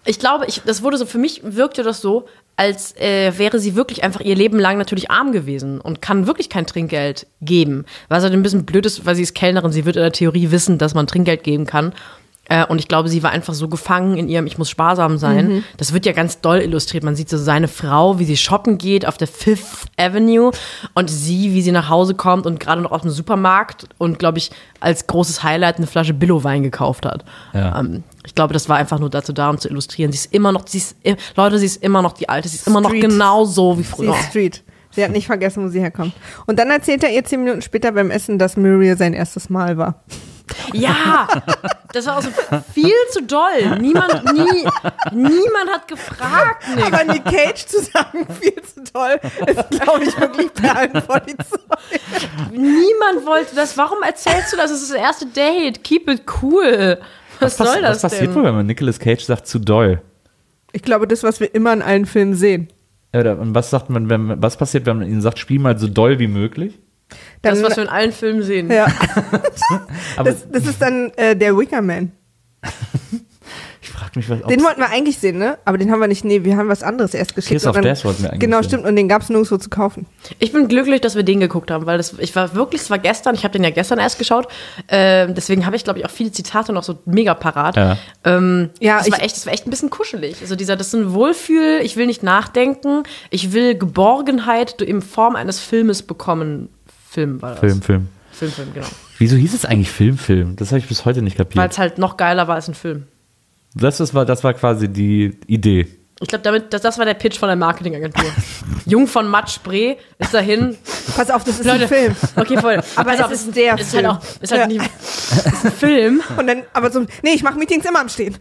Ich glaube, ich, das wurde so, für mich wirkte das so, als äh, wäre sie wirklich einfach ihr Leben lang natürlich arm gewesen und kann wirklich kein Trinkgeld geben. Was halt ein bisschen blöd ist, weil sie ist Kellnerin, sie wird in der Theorie wissen, dass man Trinkgeld geben kann. Äh, und ich glaube, sie war einfach so gefangen in ihrem, ich muss sparsam sein. Mhm. Das wird ja ganz doll illustriert. Man sieht so seine Frau, wie sie shoppen geht auf der Fifth Avenue und sie, wie sie nach Hause kommt und gerade noch aus dem Supermarkt und, glaube ich, als großes Highlight eine Flasche Billo-Wein gekauft hat. Ja. Ähm, ich glaube, das war einfach nur dazu da, um zu illustrieren. Sie ist immer noch, sie ist, Leute, sie ist immer noch die Alte. Sie ist immer noch genau so wie früher. Sie ist Street. Sie hat nicht vergessen, wo sie herkommt. Und dann erzählt er ihr zehn Minuten später beim Essen, dass Muriel sein erstes Mal war. Ja, das war auch so viel zu doll. Niemand, nie, niemand hat gefragt. Nick. Aber Nick Cage zu sagen, viel zu toll, ist, glaube ich, wirklich Perlenpolizei. Niemand wollte das. Warum erzählst du das? Das ist das erste Date. Keep it cool. Was, was soll das Was passiert wohl, wenn man Nicolas Cage sagt, zu doll? Ich glaube, das, was wir immer in allen Filmen sehen. Ja, und was sagt man, wenn, was passiert, wenn man ihnen sagt, spiel mal so doll wie möglich? Dann, das, was wir in allen Filmen sehen. Ja. das, das ist dann äh, der Wicker Man. Ich frage mich, was. Den wollten wir eigentlich sehen, ne? Aber den haben wir nicht. Nee, wir haben was anderes erst geschickt. Kiss of Death wollten wir eigentlich Genau, sehen. stimmt. Und den gab es nirgendwo zu kaufen. Ich bin glücklich, dass wir den geguckt haben, weil das, ich war wirklich, es war gestern, ich habe den ja gestern erst geschaut. Äh, deswegen habe ich, glaube ich, auch viele Zitate noch so mega parat. Ja. Ähm, Ja, das, war echt, das war echt ein bisschen kuschelig. Also dieser, das ist ein Wohlfühl, ich will nicht nachdenken, ich will Geborgenheit in Form eines Filmes bekommen. Film war das. Film, Film. Film, Film, genau. Wieso hieß es eigentlich Film, Film? Das habe ich bis heute nicht Weil kapiert. es halt noch geiler war als ein Film. Das, das, war, das war quasi die Idee. Ich glaube, damit das, das war der Pitch von der Marketingagentur. Jung von Matt Spree ist dahin. Pass auf, das ist Leute, ein Film. Okay, voll. Aber Pass es auf, ist der ist Film. Halt auch, ist halt Ja. nicht, ist ein Film. Und dann, aber so, nee, ich mache Meetings immer am Stehen.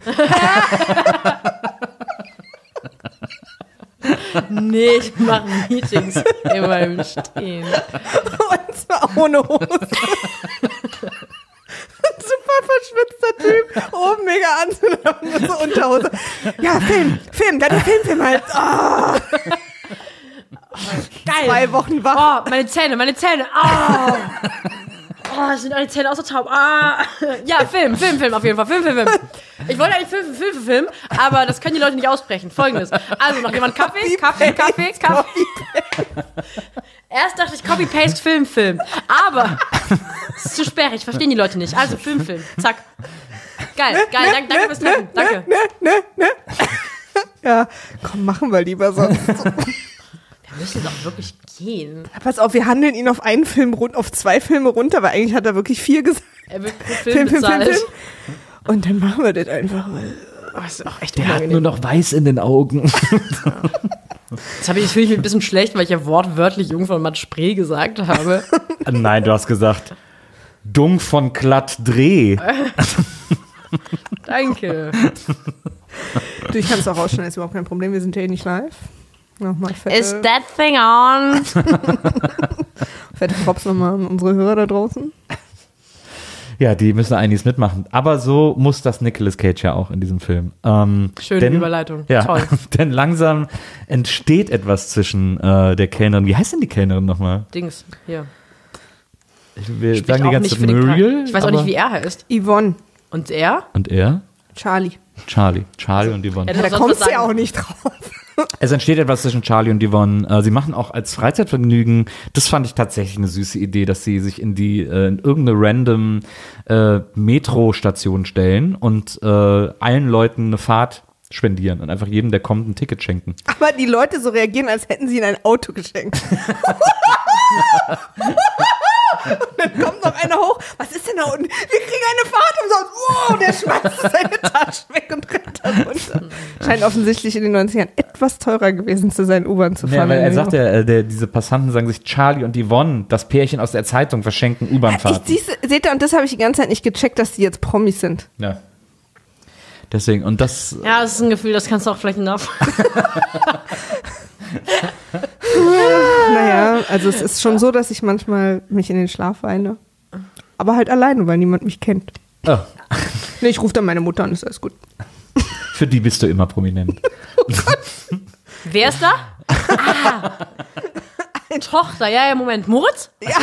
Nee, ich mache Meetings immer im Stehen. Und zwar ohne Hose. Super verschwitzter Typ. Oben mega anzunehmen und so Unterhose. Ja, Film, Film, dann der Filmfilm halt. Oh. Geil. Zwei Wochen wach. Oh, meine Zähne, meine Zähne. Oh. Oh, sind alle Zähne außer taub. Ah. Ja, Film, Film, Film auf jeden Fall. Film, Film, Film. Ich wollte eigentlich Film, Film, Film, Film, aber das können die Leute nicht aussprechen. Folgendes. Also, noch jemand Kaffee, Kaffee, Kaffee, Kaffee. Erst dachte ich Copy-Paste, Film, Film. Aber es ist zu sperrig, verstehen die Leute nicht. Also, Film, Film. Zack. Geil, geil. Danke, danke fürs Treffen. Danke. Ne, ne, ne. Ja, komm, machen wir lieber sonst. Wir müssen doch wirklich gehen. Pass auf, wir handeln ihn auf einen Film rund, auf zwei Filme runter, weil eigentlich hat er wirklich vier gesagt. Er wird pro Film, Film bezahlt. Film, Film. Und dann machen wir das einfach. Weil Oh, das ist auch echt Der hat unangenehm. nur noch weiß in den Augen. Jetzt habe ich, fühle ich mich ein bisschen schlecht, weil ich ja wortwörtlich Jung von Matt Spree gesagt habe. Nein, du hast gesagt, Dung von Glatt Dreh. Danke. du, ich kann es auch rausschneiden, ist überhaupt kein Problem, wir sind ja eh nicht live. Nochmal fette, Is that thing on? fette Props nochmal an unsere Hörer da draußen. Ja, die müssen einiges mitmachen. Aber so muss das Nicolas Cage ja auch in diesem Film. Ähm, Schöne denn, Überleitung. Ja, Toll. denn langsam entsteht etwas zwischen äh, der Kellnerin. Wie heißt denn die Kellnerin nochmal? Dings, hier. Ich, wir Spricht sagen die auch ganze nicht Zeit für den Muriel. Charakter. Ich weiß auch aber- nicht, wie er heißt. Yvonne, Und er? Und er? Charlie. Charlie. Charlie und Yvonne. Ja, Da sonst kommst was du ja sagen. auch nicht drauf. Es entsteht etwas zwischen Charlie und Yvonne. Äh, sie machen auch als Freizeitvergnügen, das fand ich tatsächlich eine süße Idee, dass sie sich in die äh, in irgendeine random äh, Metrostation stellen und äh, allen Leuten eine Fahrt spendieren und einfach jedem, der kommt, ein Ticket schenken. Aber die Leute so reagieren, als hätten sie ihnen ein Auto geschenkt. Und dann kommt noch einer hoch. Was ist denn da unten? Wir kriegen eine Fahrt umsonst. Wow, der schmeißt seine Tasche weg und rennt da runter. Scheint offensichtlich in den neunzigern etwas teurer gewesen zu sein, U-Bahn zu Ja, fahren. weil er sagt ja, äh, der, diese Passanten sagen sich, Charlie und Yvonne, das Pärchen aus der Zeitung, verschenken ich, U-Bahn-Fahrten. siehst, du, seht ihr, und das habe ich die ganze Zeit nicht gecheckt, dass die jetzt Promis sind. Ja. Deswegen, und das, Ja, das ist ein Gefühl, das kannst du auch vielleicht nach. Naja, also es ist schon so, dass ich manchmal mich in den Schlaf weine. Aber halt alleine, weil niemand mich kennt. oh, Nee, ich rufe dann meine Mutter an, ist alles gut. für die bist du immer prominent. Wer ist da? Ah. Tochter, ja, ja, Moment. Moritz? Ja,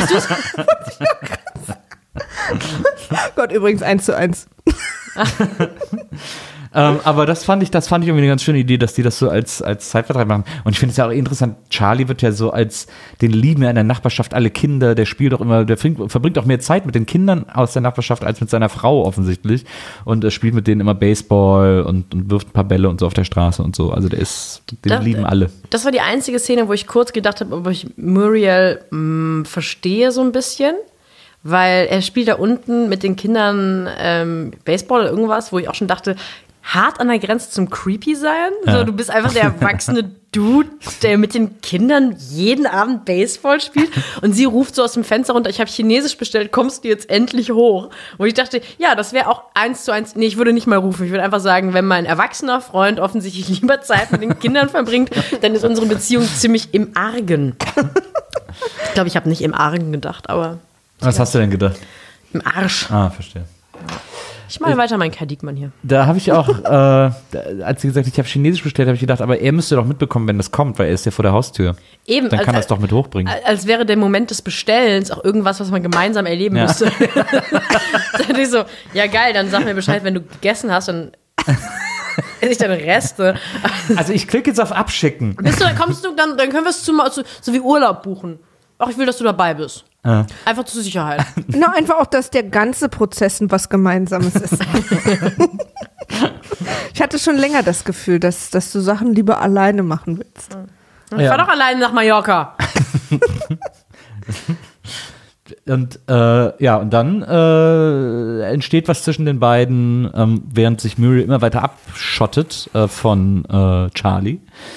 Gott, übrigens eins zu eins. ähm, aber das fand ich, das fand ich irgendwie eine ganz schöne Idee, dass die das so als, als Zeitvertreib machen. Und ich finde es ja auch interessant, Charlie wird ja so als, den lieben ja in der Nachbarschaft alle Kinder, der spielt auch immer, der verbringt auch mehr Zeit mit den Kindern aus der Nachbarschaft als mit seiner Frau offensichtlich. Und er spielt mit denen immer Baseball und, und wirft ein paar Bälle und so auf der Straße und so. Also der ist, den Das- lieben alle. Das war die einzige Szene, wo ich kurz gedacht habe, ob ich Muriel mh, verstehe so ein bisschen. Weil er spielt da unten mit den Kindern ähm, Baseball oder irgendwas, wo ich auch schon dachte, hart an der Grenze zum Creepy sein. Ja. So, du bist einfach der erwachsene Dude, der mit den Kindern jeden Abend Baseball spielt. Und sie ruft so aus dem Fenster runter, ich habe Chinesisch bestellt, kommst du jetzt endlich hoch? Wo ich dachte, ja, das wäre auch eins zu eins, nee, ich würde nicht mal rufen. Ich würde einfach sagen, wenn mein erwachsener Freund offensichtlich lieber Zeit mit den Kindern verbringt, dann ist unsere Beziehung ziemlich im Argen. Ich glaube, ich habe nicht im Argen gedacht, aber Was hast du denn gedacht? im Arsch. Ah, verstehe. Ich mache weiter meinen Kai Diekmann hier. Da habe ich auch, äh, da- als sie gesagt hat, ich habe Chinesisch bestellt, habe ich gedacht, aber er müsste doch mitbekommen, wenn das kommt, weil er ist ja vor der Haustür. Eben, Dann als- kann er es doch mit hochbringen. Als wäre der Moment des Bestellens auch irgendwas, was man gemeinsam erleben Ja. müsste. Da dachte ich so, ja geil, dann sag mir Bescheid, wenn du gegessen hast, dann esse ich deine Reste. Also ich klicke jetzt auf Abschicken. Bist du, kommst du dann, dann können wir es zu, zu, so wie Urlaub buchen. Ach, ich will, dass du dabei bist. Ja. Einfach zur Sicherheit. Na, einfach auch, dass der ganze Prozess was Gemeinsames ist. Ich hatte schon länger das Gefühl, dass, dass du Sachen lieber alleine machen willst. Ich Ja. fahr doch alleine nach Mallorca. Und äh, ja, und dann äh, entsteht was zwischen den beiden, ähm, während sich Muriel immer weiter abschottet äh, von äh, Charlie.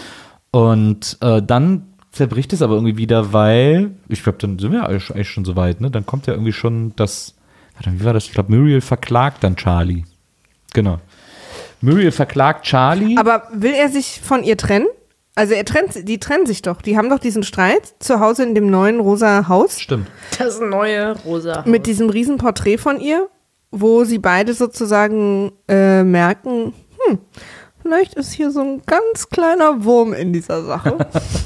Und äh, dann zerbricht es aber irgendwie wieder, weil, ich glaube, dann sind wir eigentlich schon so weit, ne? Dann kommt ja irgendwie schon das, warte, wie war das? Ich glaube, Muriel verklagt dann Charlie. Genau. Muriel verklagt Charlie. Aber will er sich von ihr trennen? Also er trennt, die trennen sich doch. Die haben doch diesen Streit zu Hause in dem neuen rosa Haus Stimmt. Das neue rosa Haus. mit diesem riesen Porträt von ihr, wo sie beide sozusagen äh, merken, hm, vielleicht ist hier so ein ganz kleiner Wurm in dieser Sache.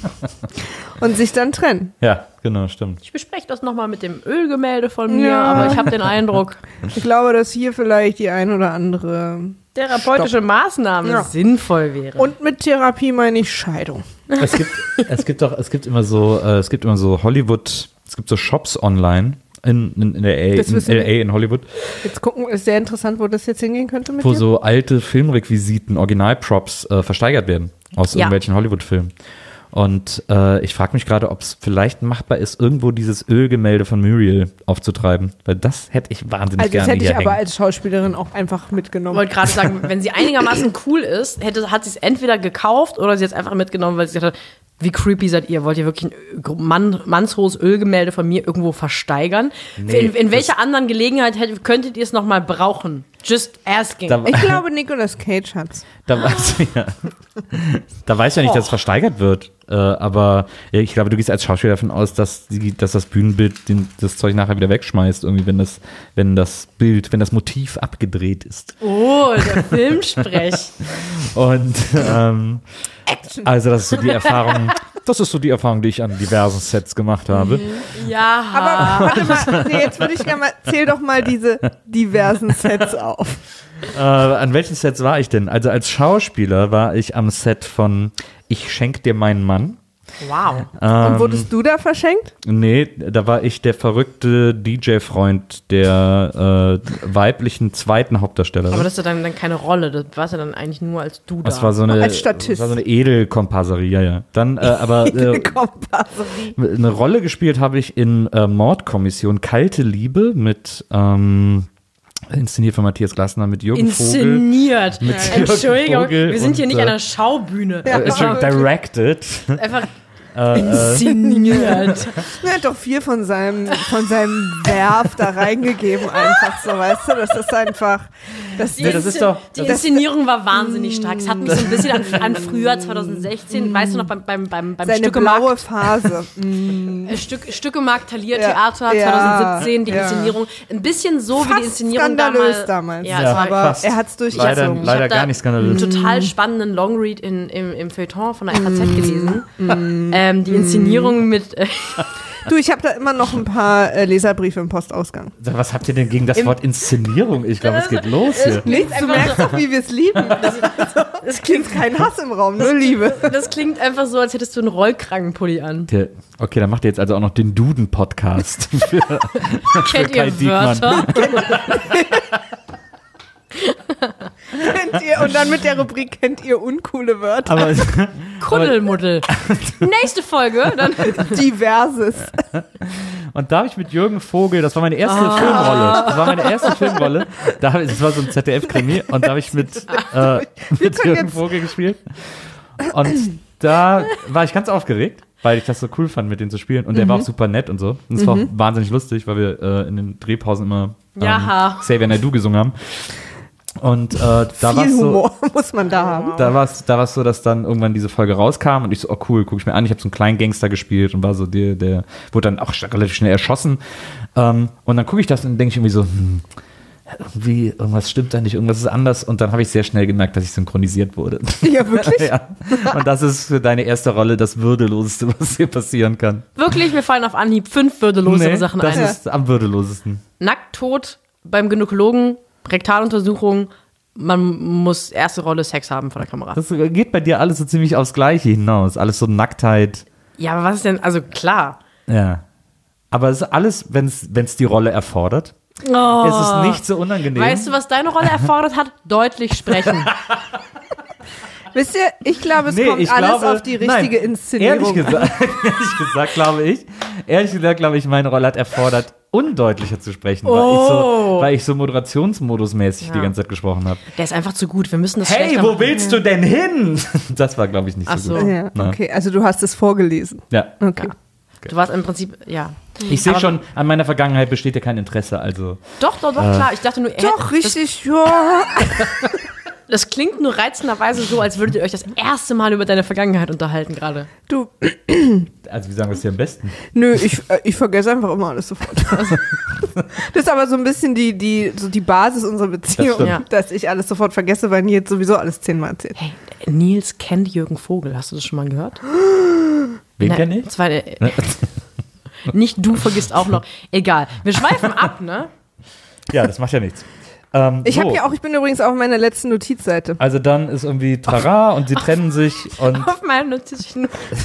Und sich dann trennen. Ja, genau, stimmt. Ich bespreche das nochmal mit dem Ölgemälde von mir, Ja. aber ich habe den Eindruck, Ich glaube, dass hier vielleicht die ein oder andere... therapeutische Maßnahme Ja. sinnvoll wäre. Und mit Therapie meine ich Scheidung. Es gibt, es gibt doch, es gibt immer so, äh, es gibt immer so Hollywood, es gibt so Shops online in, in, in der L A, Das in wissen L A in Hollywood, Jetzt gucken, ist sehr interessant, wo das jetzt hingehen könnte mit wo dir. so alte Filmrequisiten, Originalprops äh, versteigert werden aus Ja. irgendwelchen Hollywood-Filmen. Und äh, ich frage mich gerade, ob es vielleicht machbar ist, irgendwo dieses Ölgemälde von Muriel aufzutreiben, weil das hätte ich wahnsinnig Also das gerne hätte hier ich aber hängen. als Schauspielerin auch einfach Ich mitgenommen. wollte gerade sagen, wenn sie einigermaßen cool ist, hätte, hat sie es entweder gekauft oder sie hat es einfach mitgenommen, weil sie gesagt hat, wie creepy seid ihr? Wollt ihr wirklich ein Ö- Mann, mannshohes Ölgemälde von mir irgendwo versteigern? Nee, in in das- welcher anderen Gelegenheit hättet, könntet ihr es nochmal brauchen? Just asking. Da, Ich glaube, Nicolas Cage hat's. da weiß ja, da weiß ja nicht, dass es versteigert wird. Äh, aber ja, ich glaube, du gehst als Schauspieler davon aus, dass, die, dass das Bühnenbild den, das Zeug nachher wieder wegschmeißt, irgendwie, wenn das, wenn das Bild, wenn das Motiv abgedreht ist. Oh, der Filmsprech. Und ähm, also das ist so die Erfahrung, das ist so die Erfahrung, die ich an diversen Sets gemacht habe. Ja. Aber warte mal, nee, jetzt würde ich gerne mal, zähl doch mal diese diversen Sets auf. Äh, an welchen Sets war ich denn? Also als Schauspieler war ich am Set von Ich schenk dir meinen Mann. Wow. Ähm, Und wurdest du da verschenkt? Nee, da war ich der verrückte D J-Freund der äh, weiblichen zweiten Hauptdarstellerin. Aber das ist ja dann, dann keine Rolle. Das warst ja dann eigentlich nur als du da. das war so eine, Als Statist. Das war so eine Edelkomparserie, ja, ja. Dann äh, aber äh, Kompasserie. eine Rolle gespielt habe ich in äh, Mordkommission Kalte Liebe mit ähm, inszeniert von Matthias Glasner mit Jürgen Vogel. Inszeniert. Mit Entschuldigung, Vogel wir sind hier und, nicht äh, an einer Schaubühne. Ja. Äh, Entschuldigung, directed. Einfach Äh, inszeniert. Er hat doch viel von seinem, von seinem Werf da reingegeben, einfach so, weißt du? Das ist einfach. Das, Die, Nee, das ist Inszen- doch- die das- Inszenierung war wahnsinnig stark. Es hat mich so ein bisschen an, an Frühjahr zwanzig sechzehn, weißt du noch, beim, beim, beim, beim seine Stückemarkt, blaue Phase. Mm. äh, Stück, Stückemarkt Thalia Ja, Theater ja, zwanzig siebzehn, die ja. Inszenierung. Ein bisschen so wie die Fast Inszenierung skandalös damals. damals. Ja, Ja, es war aber fast. er hat's Leider, durchgezogen. Ich leider hab da gar nicht skandalös. einen total spannenden Longread in, im, im Feuilleton von der F A Z gelesen. Ähm, die Inszenierung mit, äh, Du, ich habe da immer noch ein paar äh, Leserbriefe im Postausgang. Sag, was habt ihr denn gegen das Im Wort Inszenierung? Ich glaube, es geht los hier. Nichts, du merkst doch, wie wir es lieben. Das, das klingt kein Hass im Raum, nur Liebe. Das klingt einfach so, als hättest du einen Rollkragenpulli an. Der, okay, dann macht ihr jetzt also auch noch den Duden-Podcast. Für, Kennt für Kai ihr Diekmann. Wörter? Kennt ihr, und dann mit der Rubrik kennt ihr uncoole Wörter. Aber, Kuddelmuddel. Nächste Folge. Dann Diverses. Und da habe ich mit Jürgen Vogel, das war meine erste Ah. Filmrolle. Das war meine erste Filmrolle. Da hab ich, das war so ein Z D F-Krimi und da habe ich mit, äh, mit können Jürgen jetzt- Vogel gespielt. Und da war ich ganz aufgeregt, weil ich das so cool fand, mit denen zu spielen. Und der war auch super nett und so. Und es war auch wahnsinnig lustig, weil wir äh, in den Drehpausen immer ähm, Jaha. Xavier Naidoo gesungen haben. Und äh, da war Viel es so, Humor muss man da haben. da war es da war's so, dass dann irgendwann diese Folge rauskam und ich so, oh cool, guck ich mir an. Ich habe so einen kleinen Gangster gespielt und war so, der, der wurde dann auch sch- relativ schnell erschossen. Ähm, und dann gucke ich das und denke ich irgendwie so, hm, irgendwie, irgendwas stimmt da nicht, irgendwas ist anders. Und dann habe ich sehr schnell gemerkt, dass ich synchronisiert wurde. Ja, wirklich? Ja. Und das ist für deine erste Rolle das Würdeloseste, was dir passieren kann. Wirklich, mir fallen auf Anhieb fünf würdelosere Nee, Sachen das ein. ist am würdelosesten. Nackt tot beim Gynäkologen, Rektaluntersuchung, man muss erste Rolle Sex haben vor der Kamera. Das geht bei dir alles so ziemlich aufs Gleiche hinaus. Alles so Nacktheit. Ja, aber was ist denn, also klar. Ja. Aber es ist alles, wenn es die Rolle erfordert. Oh. Es ist nicht so unangenehm. Weißt du, was deine Rolle erfordert hat? Deutlich sprechen. Wisst ihr, ich glaube, es Nee, kommt ich alles glaube, auf die richtige nein, Inszenierung Ehrlich an. gesagt, ehrlich gesagt, glaube ich, ehrlich gesagt, glaube ich, meine Rolle hat erfordert, undeutlicher zu sprechen, weil ich so, Oh. weil ich so Moderationsmodusmäßig Ja. die ganze Zeit gesprochen habe. Der ist einfach zu gut. Wir müssen das Hey, schlechter wo machen. willst du denn hin? Das war, glaube ich, nicht Ach so so. gut. Ja, Na. okay, also du hast es vorgelesen. Ja. Okay. Du warst im Prinzip, ja. Ich sehe Aber- schon, an meiner Vergangenheit besteht ja kein Interesse, also. Doch, doch, doch, klar. Ich dachte nur, äh, Doch, richtig, ja. Das, das klingt nur reizenderweise so, als würdet ihr euch das erste Mal über deine Vergangenheit unterhalten gerade. Du, Also, wie sagen wir es dir am besten? nö, ich, äh, ich vergesse einfach immer alles sofort. Das ist aber so ein bisschen die, die, so die Basis unserer Beziehung, stimmt. Ja. dass ich alles sofort vergesse, weil Nils sowieso alles zehnmal erzählt. Hey, Nils kennt Jürgen Vogel. Hast du das schon mal gehört? Wen Na, kenn ich? Zwei, äh, nicht du vergisst auch noch. Egal. Wir schweifen ab, ne? Ja, das macht ja nichts. Ähm, Ich so. habe ja auch, ich bin übrigens auch auf meiner letzten Notizseite. Also dann ist irgendwie Trara und sie trennen sich und Auf meinem Notizchen.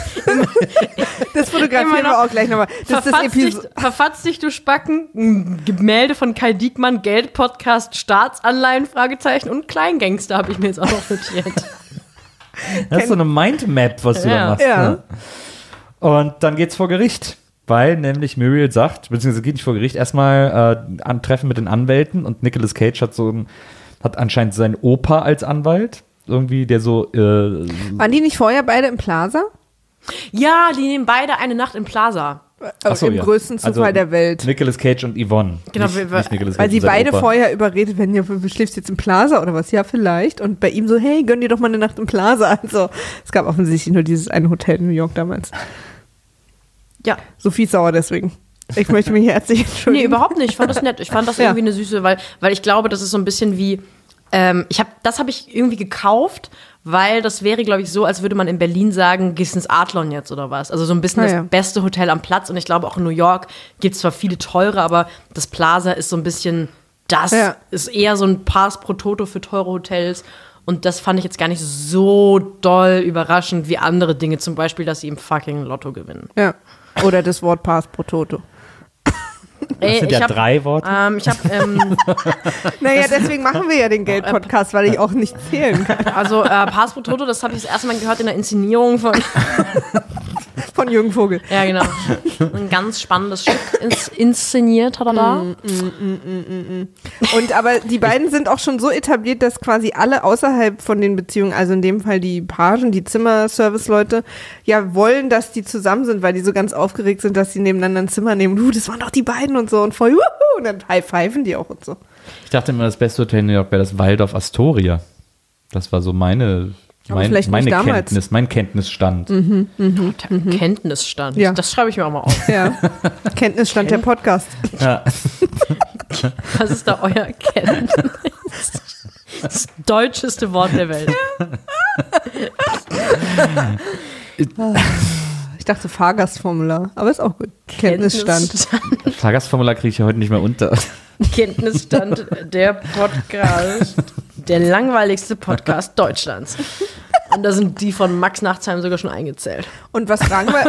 Das fotografieren Immer noch. wir auch gleich nochmal. Das ist das Verfatz dich, Episode. verfatz dich, du Spacken. Ein Gemälde von Kai Diekmann, Geldpodcast, Staatsanleihen, Fragezeichen und Kleingangster habe ich mir jetzt auch noch notiert. das ist so eine Mindmap, was du Ja. da machst. Ja. Ne? Und dann geht's vor Gericht, weil nämlich Muriel sagt, beziehungsweise geht nicht vor Gericht, erstmal äh, an Treffen mit den Anwälten und Nicolas Cage hat so ein, hat anscheinend seinen Opa als Anwalt, irgendwie, der so äh, Waren die nicht vorher beide im Plaza? Ja, die nehmen beide eine Nacht im Plaza. Ach so, Im ja. größten Zufall Also, der Welt. Nicolas Cage und Yvonne. Genau, nicht, wir- wir- nicht Nicolas Weil Cage sie und sein beide Opa. vorher überredet werden, ja, du schläfst jetzt im Plaza oder was? Ja, vielleicht. Und bei ihm so, hey, gönn dir doch mal eine Nacht im Plaza. Also, es gab offensichtlich nur dieses eine Hotel in New York damals. Ja. Sophie ist sauer deswegen. Ich möchte mich herzlich entschuldigen. Nee, überhaupt nicht. Ich fand das nett. Ich fand das Ja. irgendwie eine süße, weil, weil ich glaube, das ist so ein bisschen wie, ähm, ich hab, das habe ich irgendwie gekauft, weil das wäre, glaube ich, so, als würde man in Berlin sagen, gehst ins Adlon jetzt oder was. Also so ein bisschen Ah, das ja. beste Hotel am Platz. Und ich glaube, auch in New York gibt es zwar viele teure, aber das Plaza ist so ein bisschen, das Ja. ist eher so ein Pass pro Toto für teure Hotels. Und das fand ich jetzt gar nicht so doll überraschend wie andere Dinge. Zum Beispiel, dass sie im fucking Lotto gewinnen. Ja. Oder das Wort Pass pro Toto. Das sind ich ja hab, drei Worte. Ähm, ich habe ähm, Naja, deswegen machen wir ja den Geld-Podcast, weil ich auch nicht zählen kann. Also äh, Pass pro Toto, das habe ich das erste Mal gehört in der Inszenierung von, Von Jürgen Vogel. ja genau, ein ganz spannendes Stück ins, inszeniert hat er da. Und aber die beiden sind auch schon so etabliert, dass quasi alle außerhalb von den Beziehungen, also in dem Fall die Pagen, die Zimmerservice-Leute, ja wollen, dass die zusammen sind, weil die so ganz aufgeregt sind, dass sie nebeneinander ein Zimmer nehmen. Uh, das waren doch die beiden und so und voll, wuhu, und dann high-pfeifen die auch und so. Ich dachte immer, das beste Hotel in New York wäre das Waldorf Astoria. Das war so meine, Aber mein, vielleicht meine nicht damals. Kenntnis, mein Kenntnisstand. Kenntnisstand. Ja. Das schreibe ich mir auch mal auf. Ja. Kenntnisstand der Podcast. Ja. Was ist da euer Kenntnis? Das deutscheste Wort der Welt. Ich dachte Fahrgastformular, aber ist auch gut. Kenntnisstand. Kenntnisstand, Fahrgastformular kriege ich ja heute nicht mehr unter. Kenntnisstand der Podcast, der langweiligste Podcast Deutschlands. Und da sind die von Max Nachtsheim sogar schon eingezählt. Und was fragen wir?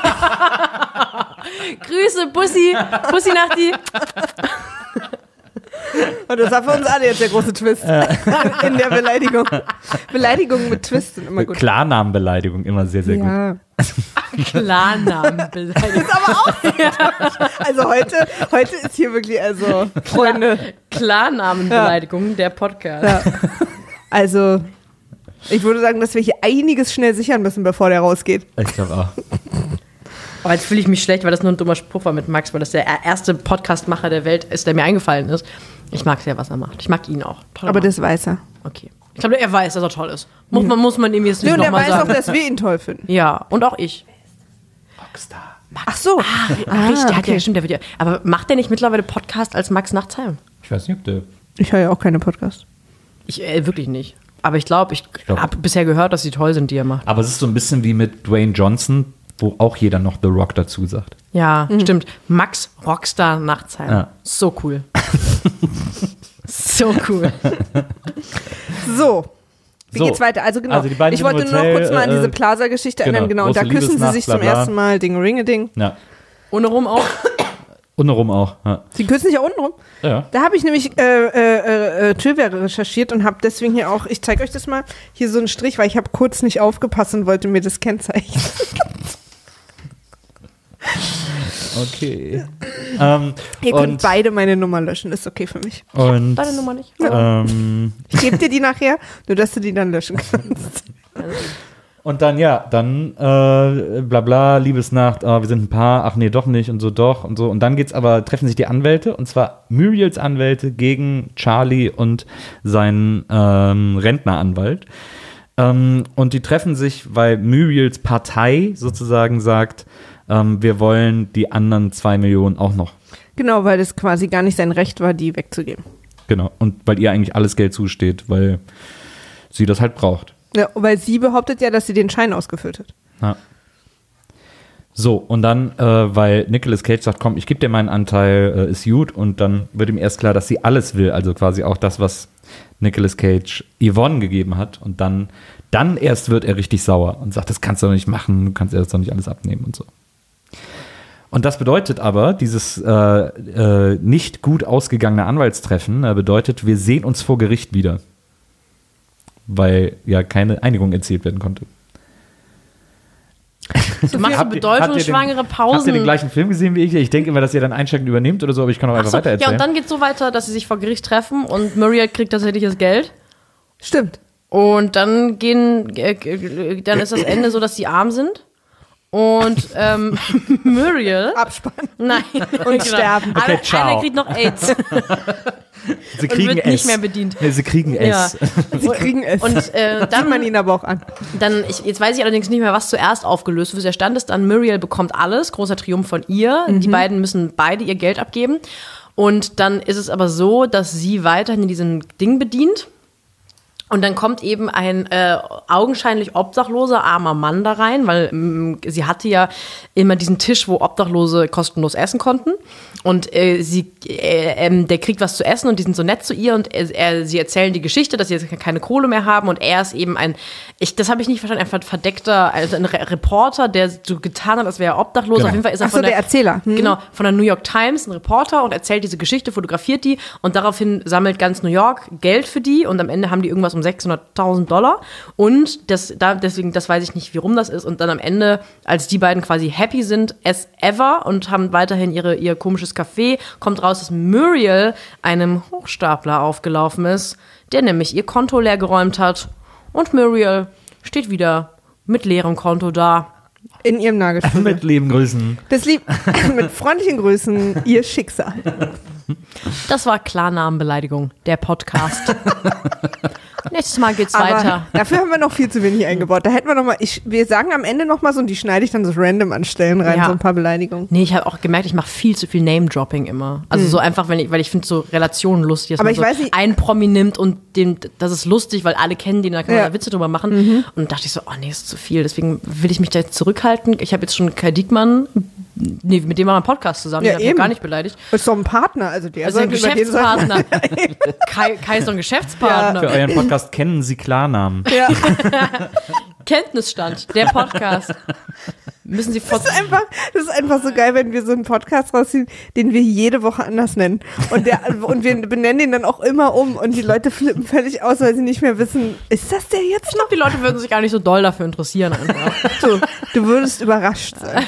Grüße, Bussi, Bussi Nachti. Und das war für uns alle jetzt der große Twist in der Beleidigung. Beleidigungen mit Twist sind immer gut. Klarnamenbeleidigung, immer sehr, sehr Ja. gut. Klarnamenbeleidigung. Aber auch also heute, heute ist hier wirklich, also, Freunde. Klarnamenbeleidigung, der Podcast. Ja. Also, ich würde sagen, dass wir hier einiges schnell sichern müssen, bevor der rausgeht. Ich glaube auch. Aber jetzt fühle ich mich schlecht, weil das nur ein dummer Spruch war mit Max, weil das der erste Podcastmacher der Welt ist, der mir eingefallen ist. Ich mag sehr, was er macht. Ich mag ihn auch. Toller Aber Mann. das weiß er. Okay. Ich glaube, er weiß, dass er toll ist. Muss man, muss man ihm jetzt nicht Nee, und er nochmal weiß auch, sagen. dass wir ihn toll finden. Ja, und auch ich. Rockstar. Ach so. Ah, richtig, der hat ja, stimmt, der wird ja. Aber macht der nicht mittlerweile Podcast als Max Nachtsheim? Ich weiß nicht, ob der. Ich höre ja auch keine Podcasts. Ich, äh, wirklich nicht. Aber ich glaube, ich, glaub- habe bisher gehört, dass sie toll sind, die er macht. Aber es ist so ein bisschen wie mit Dwayne Johnson, wo auch jeder noch The Rock dazu sagt. Ja, stimmt. Max Rockstar Nachtsheim. Ja. So cool. So cool. So. Wie So. geht's weiter? Also genau, Also die beiden ich sind im wollte nur Hotel, noch kurz mal an äh, diese Plaza-Geschichte genau, erinnern. Genau, und da große küssen sie Liebesnacht, sich bla, zum bla. ersten Mal Ding-Ringe-Ding. Ja. Ohne rum auch. Und rum auch. Ja. Sie küssen sich ja unten rum. Ja. Da habe ich nämlich äh, äh, äh, Trivia recherchiert und habe deswegen hier auch, ich zeige euch das mal, hier so einen Strich, weil ich habe kurz nicht aufgepasst und wollte mir das kennzeichnen. Okay. ähm, Ihr könnt und, beide meine Nummer löschen, ist okay für mich. und Deine Nummer nicht. ähm, Ich gebe dir die nachher, nur dass du die dann löschen kannst. und dann, ja, dann äh, bla bla, Liebesnacht, ah, wir sind ein Paar, ach nee, doch nicht und so doch und so. Und dann geht's aber, treffen sich die Anwälte, und zwar Muriels Anwälte gegen Charlie und seinen ähm, Rentneranwalt. Ähm, und die treffen sich, weil Muriels Partei sozusagen sagt, ähm, wir wollen die anderen zwei Millionen auch noch. Genau, weil es quasi gar nicht sein Recht war, die wegzugeben. Genau. Und weil ihr eigentlich alles Geld zusteht, weil sie das halt braucht. Ja, weil sie behauptet ja, dass sie den Schein ausgefüllt hat. Ja. So, und dann, äh, weil Nicolas Cage sagt, komm, ich gebe dir meinen Anteil, äh, ist gut, und dann wird ihm erst klar, dass sie alles will, also quasi auch das, was Nicolas Cage Yvonne gegeben hat, und dann, dann erst wird er richtig sauer und sagt, das kannst du doch nicht machen, du kannst ihr das doch nicht alles abnehmen und so. Und das bedeutet aber, dieses äh, äh, nicht gut ausgegangene Anwaltstreffen äh, bedeutet, wir sehen uns vor Gericht wieder, weil ja keine Einigung erzielt werden konnte. Du machst so Habt ihr- bedeutungsschwangere habt ihr den- Pausen. Habt ihr den gleichen Film gesehen wie ich? Ich denke immer, dass ihr dann einsteigend übernehmt oder so, aber ich kann auch Ach einfach so, weiter ja, erzählen. und dann geht es so weiter, dass sie sich vor Gericht treffen und Muriel kriegt tatsächlich das Geld. Stimmt. Und dann gehen, äh, dann ist das Ende so, dass sie arm sind. Und ähm, Muriel. Abspann. Nein. Und sterben. Okay, Einer, ciao. einer kriegt noch AIDS. Sie kriegen wird es. nicht mehr bedient. Nee, sie kriegen Ja. es. Sie kriegen es. Und äh, Sieht man dann, ihn aber auch an. dann ich, jetzt weiß ich allerdings nicht mehr, was zuerst aufgelöst wird. Der Stand ist dann, Muriel bekommt alles, großer Triumph von ihr. Die beiden müssen beide ihr Geld abgeben. Und dann ist es aber so, dass sie weiterhin in diesem Ding bedient. Und dann kommt eben ein äh, augenscheinlich obdachloser, armer Mann da rein, weil ähm, sie hatte ja immer diesen Tisch, wo Obdachlose kostenlos essen konnten. Und äh, sie, äh, ähm, der kriegt was zu essen und die sind so nett zu ihr und er, er, sie erzählen die Geschichte, dass sie jetzt keine Kohle mehr haben und er ist eben ein, ich, das habe ich nicht verstanden, ein verdeckter, also ein Re- Reporter, der so getan hat, als wäre er obdachlos. Genau. Auf jeden Fall ist er Ach so, von der Erzähler. Hm. Genau, von der New York Times, ein Reporter, und erzählt diese Geschichte, fotografiert die und daraufhin sammelt ganz New York Geld für die und am Ende haben die irgendwas um sechshunderttausend Dollar und das, da, deswegen, das weiß ich nicht, wie rum das ist, und dann am Ende, als die beiden quasi happy sind as ever und haben weiterhin ihre, ihr komisches Café, kommt raus, dass Muriel einem Hochstapler aufgelaufen ist, der nämlich ihr Konto leer geräumt hat und Muriel steht wieder mit leerem Konto da. In ihrem Nagelstudio. Mit lieben Grüßen. Das lieb mit freundlichen Grüßen, ihr Schicksal. Das war Klarnamenbeleidigung, der Podcast. Nächstes Mal geht's Aber weiter. dafür haben wir noch viel zu wenig eingebaut. Da hätten wir noch mal, ich, wir sagen am Ende noch mal so, und die schneide ich dann so random an Stellen rein, Ja. so ein paar Beleidigungen. Nee, ich habe auch gemerkt, ich mache viel zu viel Name-Dropping immer. Also so einfach, wenn ich, weil ich finde so Relationen lustig, dass Aber man ich so weiß nicht- einen Promi nimmt und den, das ist lustig, weil alle kennen den, da kann man Ja. da Witze drüber machen. Und dachte ich so, oh nee, ist zu viel. Deswegen will ich mich da jetzt zurückhalten. Ich habe jetzt schon Kai Diekmann, nee, mit dem war mein Podcast zusammen, Ja, den hab ich eben. gar nicht beleidigt. Ist doch ein Partner, also der Also ein sollte über den sagen. Geschäftspartner. Kai, Kai ist doch ein Geschäftspartner. Für euren Podcast kennen Sie Klarnamen. Ja. Kenntnisstand, der Podcast. Müssen Sie vor Das ist, einfach, das ist einfach so geil, wenn wir so einen Podcast rausziehen, den wir jede Woche anders nennen. Und, der, und wir benennen ihn dann auch immer um. Und die Leute flippen völlig aus, weil sie nicht mehr wissen, ist das der jetzt Ich glaube, die Leute würden sich gar nicht so doll dafür interessieren. Einfach. noch? Du, du würdest überrascht sein.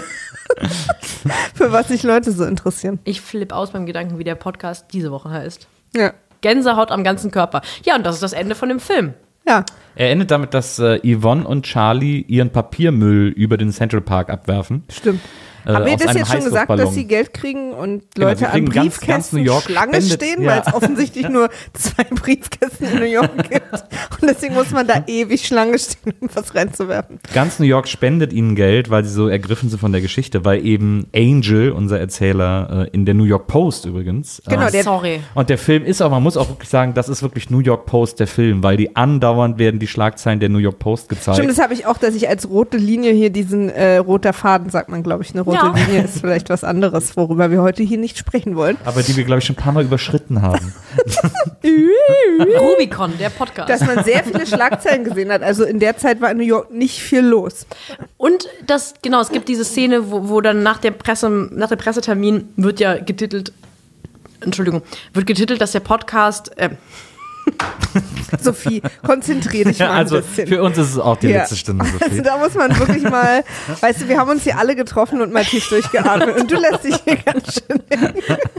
Für was sich Leute so interessieren. Ich flippe aus beim Gedanken, wie der Podcast diese Woche heißt. Ja. Gänsehaut am ganzen Körper. Ja, und das ist das Ende von dem Film. Ja. Er endet damit, dass äh, Yvonne und Charlie ihren Papiermüll über den Central Park abwerfen. Stimmt. Äh, Haben wir aus das einem jetzt schon gesagt, dass Heißluftballon. sie Geld kriegen und Genau, Leute sie an kriegen ganz- Briefkästen ganz New York Schlange spendet- stehen, ja. weil es offensichtlich nur zwei Briefkästen in New York gibt. Und deswegen muss man da ewig Schlange stehen, um was reinzuwerfen. Ganz New York spendet ihnen Geld, weil sie so ergriffen sind von der Geschichte, weil eben Angel, unser Erzähler, äh, in der New York Post übrigens. Genau, äh, der- Sorry. Und der Film ist auch, man muss auch wirklich sagen, das ist wirklich New York Post, der Film, weil die andauernd werden die Schlagzeilen der New York Post gezeigt. Stimmt, das habe ich auch, dass ich als rote Linie hier diesen äh, roter Faden, sagt man, glaube ich, eine rote Ja. Linie ist vielleicht was anderes, worüber wir heute hier nicht sprechen wollen. aber die wir, glaube ich, schon ein paar Mal überschritten haben. Rubicon, der Podcast. Dass man sehr viele Schlagzeilen gesehen hat. Also in der Zeit war in New York nicht viel los. Und das, genau, es gibt diese Szene, wo, wo dann nach der Presse, nach der Pressetermin wird ja getitelt, Entschuldigung, wird getitelt, dass der Podcast, äh, Sophie, konzentrier dich mal Ja, ein also bisschen. für uns ist es auch die Ja. letzte Stunde, Also Sophie. da muss man wirklich mal, weißt du, wir haben uns hier alle getroffen und mal tief durchgeatmet und du lässt dich hier ganz schön hängen.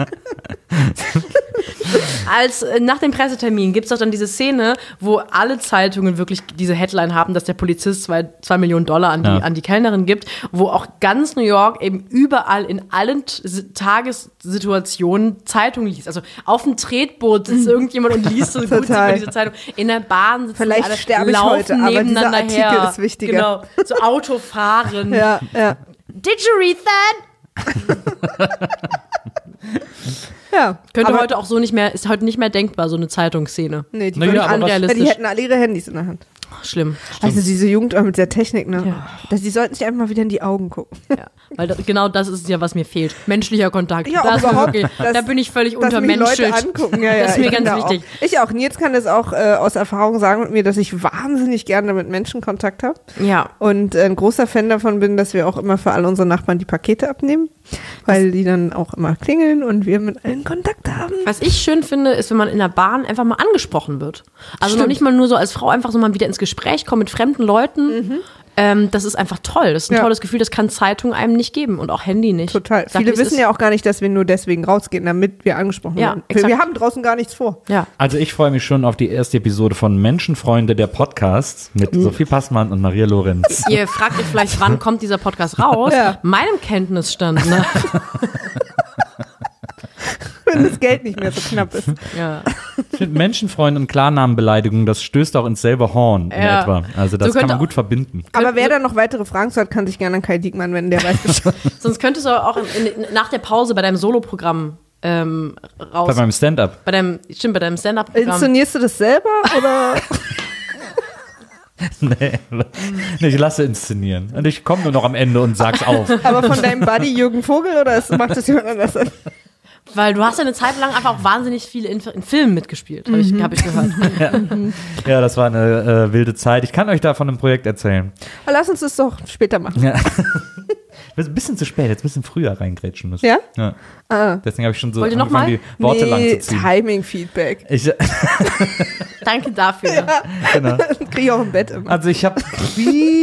als äh, nach dem Pressetermin gibt es doch dann diese Szene, wo alle Zeitungen wirklich diese Headline haben, dass der Polizist zwei, zwei Millionen Dollar an die, Ja. an die Kellnerin gibt, wo auch ganz New York eben überall in allen T- Tagessituationen Zeitung liest. Also auf dem Tretboot sitzt irgendjemand und liest so gut sieht Total. man diese Zeitung. In der Bahn sitzen Vielleicht die alle, sterbe ich laufen heute, aber dieser nebeneinander Artikel her. ist wichtiger. Genau, so Autofahren. Ja, ja. Did you read that? Ja. Könnte aber, heute auch so nicht mehr, ist heute nicht mehr denkbar, so eine Zeitungsszene. Nee, die, Na ja, würden aber alle, was- ja, die Unrealistisch. hätten alle ihre Handys in der Hand. Ach, schlimm. Also diese Jugend auch mit der Technik, ne? Ja. Das, die sollten sich einfach mal wieder in die Augen gucken. Ja, weil das, genau das ist ja, was mir fehlt. Menschlicher Kontakt. Ja, das ist mir überhaupt, wirklich, dass- da bin ich völlig Dass mich Leute untermenschelt. angucken, ja, ja. Das ist mir ich bin ganz da wichtig. Auch. Ich auch. Nils kann das auch äh, aus Erfahrung sagen mit mir, dass ich wahnsinnig gerne mit Menschen Kontakt habe. Ja. Und äh, ein großer Fan davon bin, dass wir auch immer für alle unsere Nachbarn die Pakete abnehmen, weil die dann auch immer klingeln und wir mit allen Kontakt haben. Was ich schön finde, ist, wenn man in der Bahn einfach mal angesprochen wird. Also noch Stimmt. nicht mal nur so als Frau einfach so mal wieder ins Gespräch kommen mit fremden Leuten. Ähm, das ist einfach toll. Das ist ein Ja. tolles Gefühl, das kann Zeitung einem nicht geben und auch Handy nicht. Total. Sag, Viele wie es wissen ist. ja auch gar nicht, dass wir nur deswegen rausgehen, damit wir angesprochen Ja, werden. Wir, exakt. wir haben draußen gar nichts vor. Ja. Also ich freue mich schon auf die erste Episode von Menschenfreunde, der Podcast mit Sophie Passmann und Maria Lorenz. Ihr fragt euch vielleicht, wann kommt dieser Podcast raus? Ja. Meinem Kenntnisstand, ne? Wenn das Geld nicht mehr so knapp ist. Ja. Ich finde Menschenfreunde und Klarnamenbeleidigung, das stößt auch ins selbe Horn in Ja. etwa. Also das So kann könnte man gut verbinden. Aber wer da noch weitere Fragen zu hat, kann sich gerne an Kai Diekmann wenden, der weiß Bescheid. Sonst könntest du auch in, in, nach der Pause bei deinem Soloprogramm ähm, raus. Bei meinem Stand-up. Bei deinem, stimmt, bei deinem Stand-Up-Programm. Inszenierst du das selber oder? Nee, nee, ich lasse inszenieren. Und ich komme nur noch am Ende und sag's auf. Aber von deinem Buddy Jürgen Vogel oder ist, macht das jemand anders? Weil du hast ja eine Zeit lang einfach auch wahnsinnig viel in, in Filmen mitgespielt, habe ich, hab ich gehört. Ja, das war eine äh, wilde Zeit. Ich kann euch da von einem Projekt erzählen. Aber lass uns das doch später machen. Ja. Ein bisschen zu spät, jetzt ein bisschen früher reingrätschen müssen. Ja? Ja. Ah. Deswegen habe ich schon so Wollt ihr noch angefangen, mal? die Worte lang Nee, zu ziehen. Timing-Feedback. Ich, Danke dafür. genau. Kriege ich auch im Bett immer. Also ich habe viele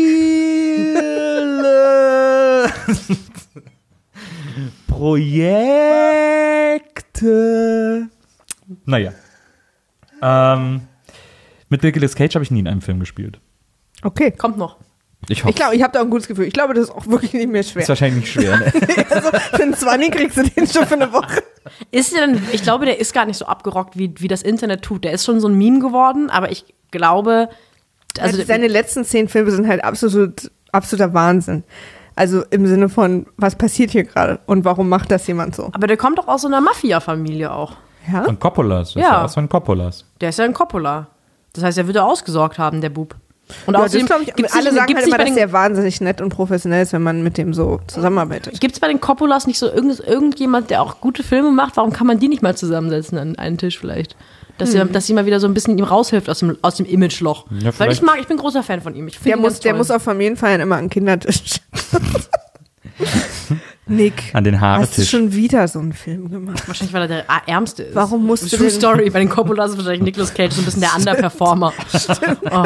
Projekte. Naja. Ähm, mit Nicolas Cage habe ich nie in einem Film gespielt. Okay. Kommt noch. Ich hoffe, Ich glaube, ich habe da ein gutes Gefühl. Ich glaube, das ist auch wirklich nicht mehr schwer. ist wahrscheinlich nicht schwer. Ne? Also für einen Zwanni kriegst du den schon für eine Woche. Ist der denn, ich glaube, der ist gar nicht so abgerockt, wie, wie das Internet tut. Der ist schon so ein Meme geworden, aber ich glaube, also seine letzten zehn Filme sind halt absolut, absoluter Wahnsinn. Also im Sinne von, was passiert hier gerade und warum macht das jemand so? Aber der kommt doch aus so einer Mafia-Familie auch. Ja? Von Coppolas. Das Ja. ist ja aus von Coppolas. Der ist ja ein Coppola. Das heißt, er würde ausgesorgt haben, der Bub. Und Ja, außerdem das ich, gibt's alle nicht- sagen gibt's halt nicht immer, bei dass den- der wahnsinnig nett und professionell ist, wenn man mit dem so zusammenarbeitet. Gibt es bei den Coppolas nicht so irgend, irgendjemand, der auch gute Filme macht? Warum kann man die nicht mal zusammensetzen an einen Tisch vielleicht? Dass, Hm. sie, dass sie mal wieder so ein bisschen ihm raushilft aus dem, aus dem Imageloch. Ja, Weil vielleicht- ich mag, ich bin großer Fan von ihm. Ich find Der ihn muss, ganz der toll. muss auf Familienfeiern immer am Kindertisch. Nick, An den hast du Haaretisch. schon wieder so einen Film gemacht? Wahrscheinlich, weil er der Ärmste ist. Warum musst du True denn- Story. Bei den Coppolas ist wahrscheinlich Nicolas Cage so ein bisschen der Underperformer. Oh.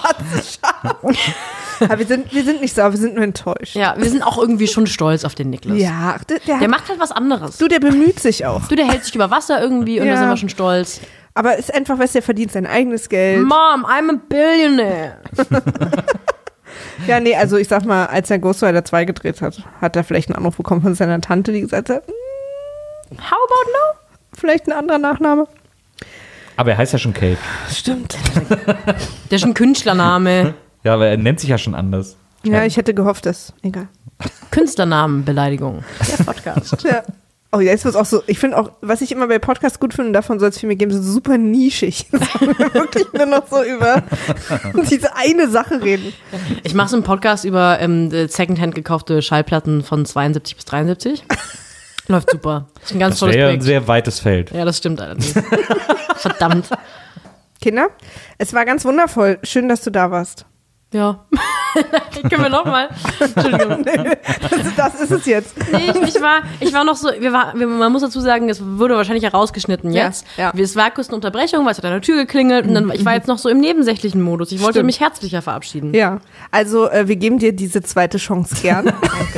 Aber wir sind, wir sind nicht sauer, wir sind nur enttäuscht. Ja, wir sind auch irgendwie schon stolz auf den Nicolas. Ja, der, der, Der macht halt was anderes. du, der bemüht sich auch. Du, der hält sich über Wasser irgendwie und Ja. da sind wir schon stolz. Aber ist einfach, weißt du, der verdient sein eigenes Geld. Mom, I'm a billionaire. Ja, nee, also ich sag mal, als er Ghost Rider zwei gedreht hat, hat er vielleicht einen Anruf bekommen von seiner Tante, die gesagt hat, hm, How about no? vielleicht ein anderer Nachname. Aber er heißt ja schon Cage. Stimmt. Der ist ein Künstlername. Ja, aber er nennt sich ja schon anders. Ja, ich hätte gehofft, dass, egal. Künstlernamenbeleidigung. Der Podcast. Ja. Oh, jetzt wird auch so, ich finde auch, was ich immer bei Podcasts gut finde, und davon soll es viel mehr geben, so super nischig. Wirklich nur noch so über diese eine Sache reden. Ich mache so einen Podcast über ähm, Secondhand gekaufte Schallplatten von zweiundsiebzig bis dreiundsiebzig. Läuft super. Das ist ein ganz Das tolles wäre ja ein Projekt. sehr weites Feld. Ja, das stimmt allerdings. Verdammt. Kinder, es war ganz wundervoll. Schön, dass du da warst. Ja. Können wir nochmal? Entschuldigung. Das, das ist es jetzt. Nee, ich, ich, war, ich war noch so, wir war, wir, man muss dazu sagen, es wurde wahrscheinlich herausgeschnitten Ja, jetzt. ja. Es war kurz eine Unterbrechung, weil es hat an der Tür geklingelt und dann, ich war jetzt noch so im nebensächlichen Modus. Ich wollte Stimmt. mich herzlicher verabschieden. Ja, also äh, wir geben dir diese zweite Chance gern.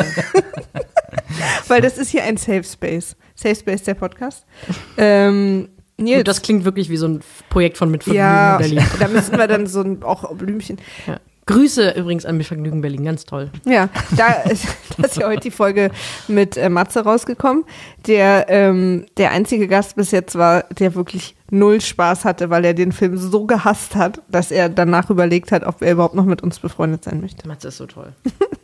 Weil das ist hier ein Safe Space. Safe Space, der Podcast. Ähm, Nils, Und das klingt wirklich wie so ein Projekt von Mitvergnügen ja, Berlin. da müssen wir dann so ein, auch Blümchen. Ja. Grüße übrigens an Mitvergnügen Berlin, ganz toll. Ja, da ist, da ist ja heute die Folge mit äh, Matze rausgekommen, der ähm, der einzige Gast bis jetzt war, der wirklich null Spaß hatte, weil er den Film so gehasst hat, dass er danach überlegt hat, ob er überhaupt noch mit uns befreundet sein möchte. Matze ist so toll.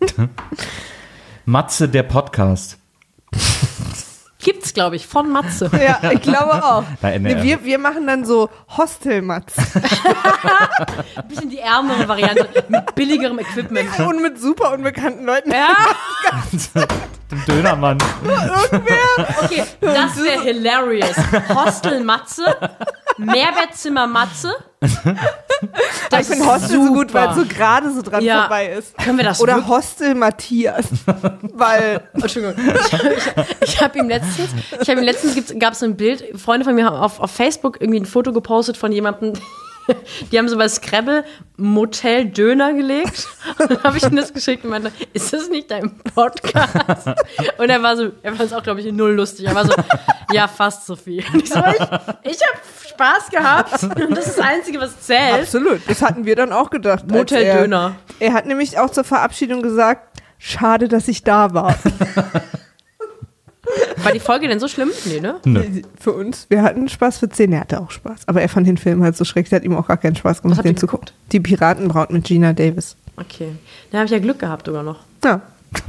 Matze, der Podcast. Gibt's, glaube ich, von Matze. Ja, ich glaube auch. Nein, Nee, nee. wir, wir machen dann so Hostel-Matz Ein bisschen die ärmere Variante mit billigerem Equipment. und mit super unbekannten Leuten. Ja, Dem Dönermann. okay, das wäre hilarious. Hostel Matze, Mehrbettzimmer Matze. Ich finde Hostel so gut, weil es so gerade so dran Ja. vorbei ist. Können wir das Oder wirklich- Hostel Matthias. Weil, Entschuldigung. Ich, ich, ich habe ihm letztens, ich habe ihm letztens gab es ein Bild, Freunde von mir haben auf, auf Facebook irgendwie ein Foto gepostet von jemandem, die haben so bei Scrabble Motel Döner gelegt. Und dann habe ich ihm das geschickt und meinte, ist das nicht dein Podcast? Und er war so, er fand es auch, glaube ich, null lustig. Er war so, ja, fast so viel. Und ich so, ich, ich habe Spaß gehabt und das ist das Einzige, was zählt. absolut, das hatten wir dann auch gedacht. als Motel er- Döner. Er hat nämlich auch zur Verabschiedung gesagt, schade, dass ich da war. War die Folge denn so schlimm? Nee, ne? Nö. Für uns, wir hatten Spaß, für zehn, er hatte auch Spaß. Aber er fand den Film halt so schrecklich, der hat ihm auch gar keinen Spaß Was gemacht, habt den ihr zu gucken. Die Piratenbraut mit Gina Davis. Okay. Da habe ich ja Glück gehabt sogar noch. Ja.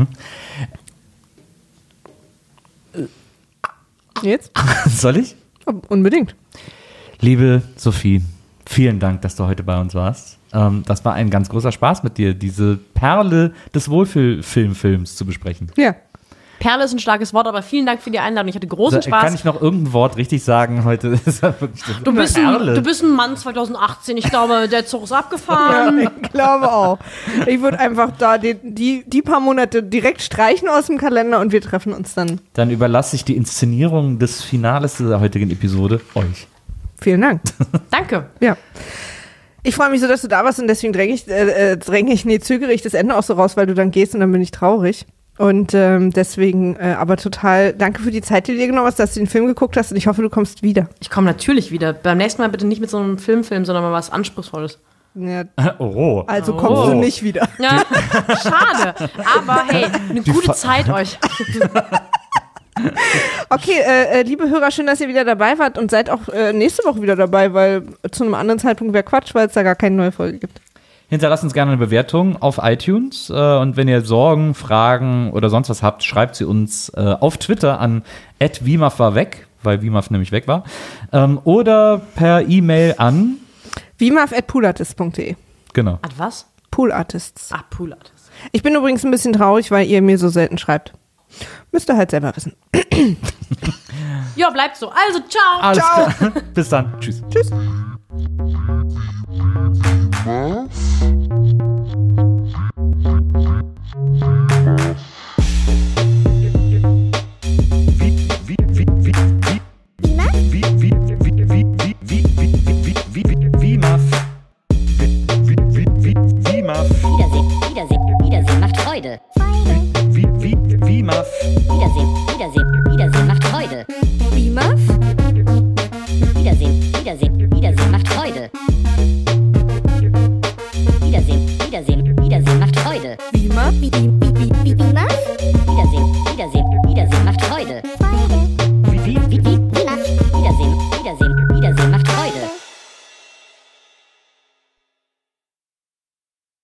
Jetzt? Soll ich? Unbedingt. Liebe Sophie, vielen Dank, dass du heute bei uns warst. Ähm, das war ein ganz großer Spaß mit dir, diese Perle des Wohlfühlfilmfilms zu besprechen. Ja. Perle ist ein starkes Wort, aber vielen Dank für die Einladung. Ich hatte großen Also, Spaß. kann ich noch irgendein Wort richtig sagen heute? Das ist ja wirklich so Du bist, Perle. ein, du bist ein Mann zwanzig achtzehn. Ich glaube, der Zug ist Ja, abgefahren. ich glaube auch. Ich würde einfach da den, die, die paar Monate direkt streichen aus dem Kalender und wir treffen uns dann. Dann überlasse ich die Inszenierung des Finales dieser heutigen Episode euch. Vielen Dank. Danke. Ja. Ich freue mich so, dass du da warst und deswegen dränge ich, äh, dränge ich, nee, zögere ich das Ende auch so raus, weil du dann gehst und dann bin ich traurig. Und ähm, deswegen, äh, aber total danke für die Zeit, die du dir genommen hast, dass du den Film geguckt hast und ich hoffe, du kommst wieder. Ich komme natürlich wieder. Beim nächsten Mal bitte nicht mit so einem Filmfilm, sondern mal was Anspruchsvolles. Ja, Oh. also Oh. kommst du nicht wieder. Ja, schade. Aber hey, eine gute Fa- Zeit euch. Okay, äh, liebe Hörer, schön, dass ihr wieder dabei wart und seid auch äh, nächste Woche wieder dabei, weil zu einem anderen Zeitpunkt wäre Quatsch, weil es da gar keine neue Folge gibt. Hinterlasst uns gerne eine Bewertung auf iTunes äh, und wenn ihr Sorgen, Fragen oder sonst was habt, schreibt sie uns äh, auf Twitter an at wimaf war weg, weil Wimaf nämlich weg war, ähm, oder per E-Mail an wimaf at poolartists punkt de. Genau. Ad was? Poolartists. Ah, Poolartists. Ich bin übrigens ein bisschen traurig, weil ihr mir so selten schreibt. Müsst ihr halt selber wissen. Ja, bleibt so. Also, ciao. Alles Ciao. klar. Bis dann. Tschüss. Tschüss.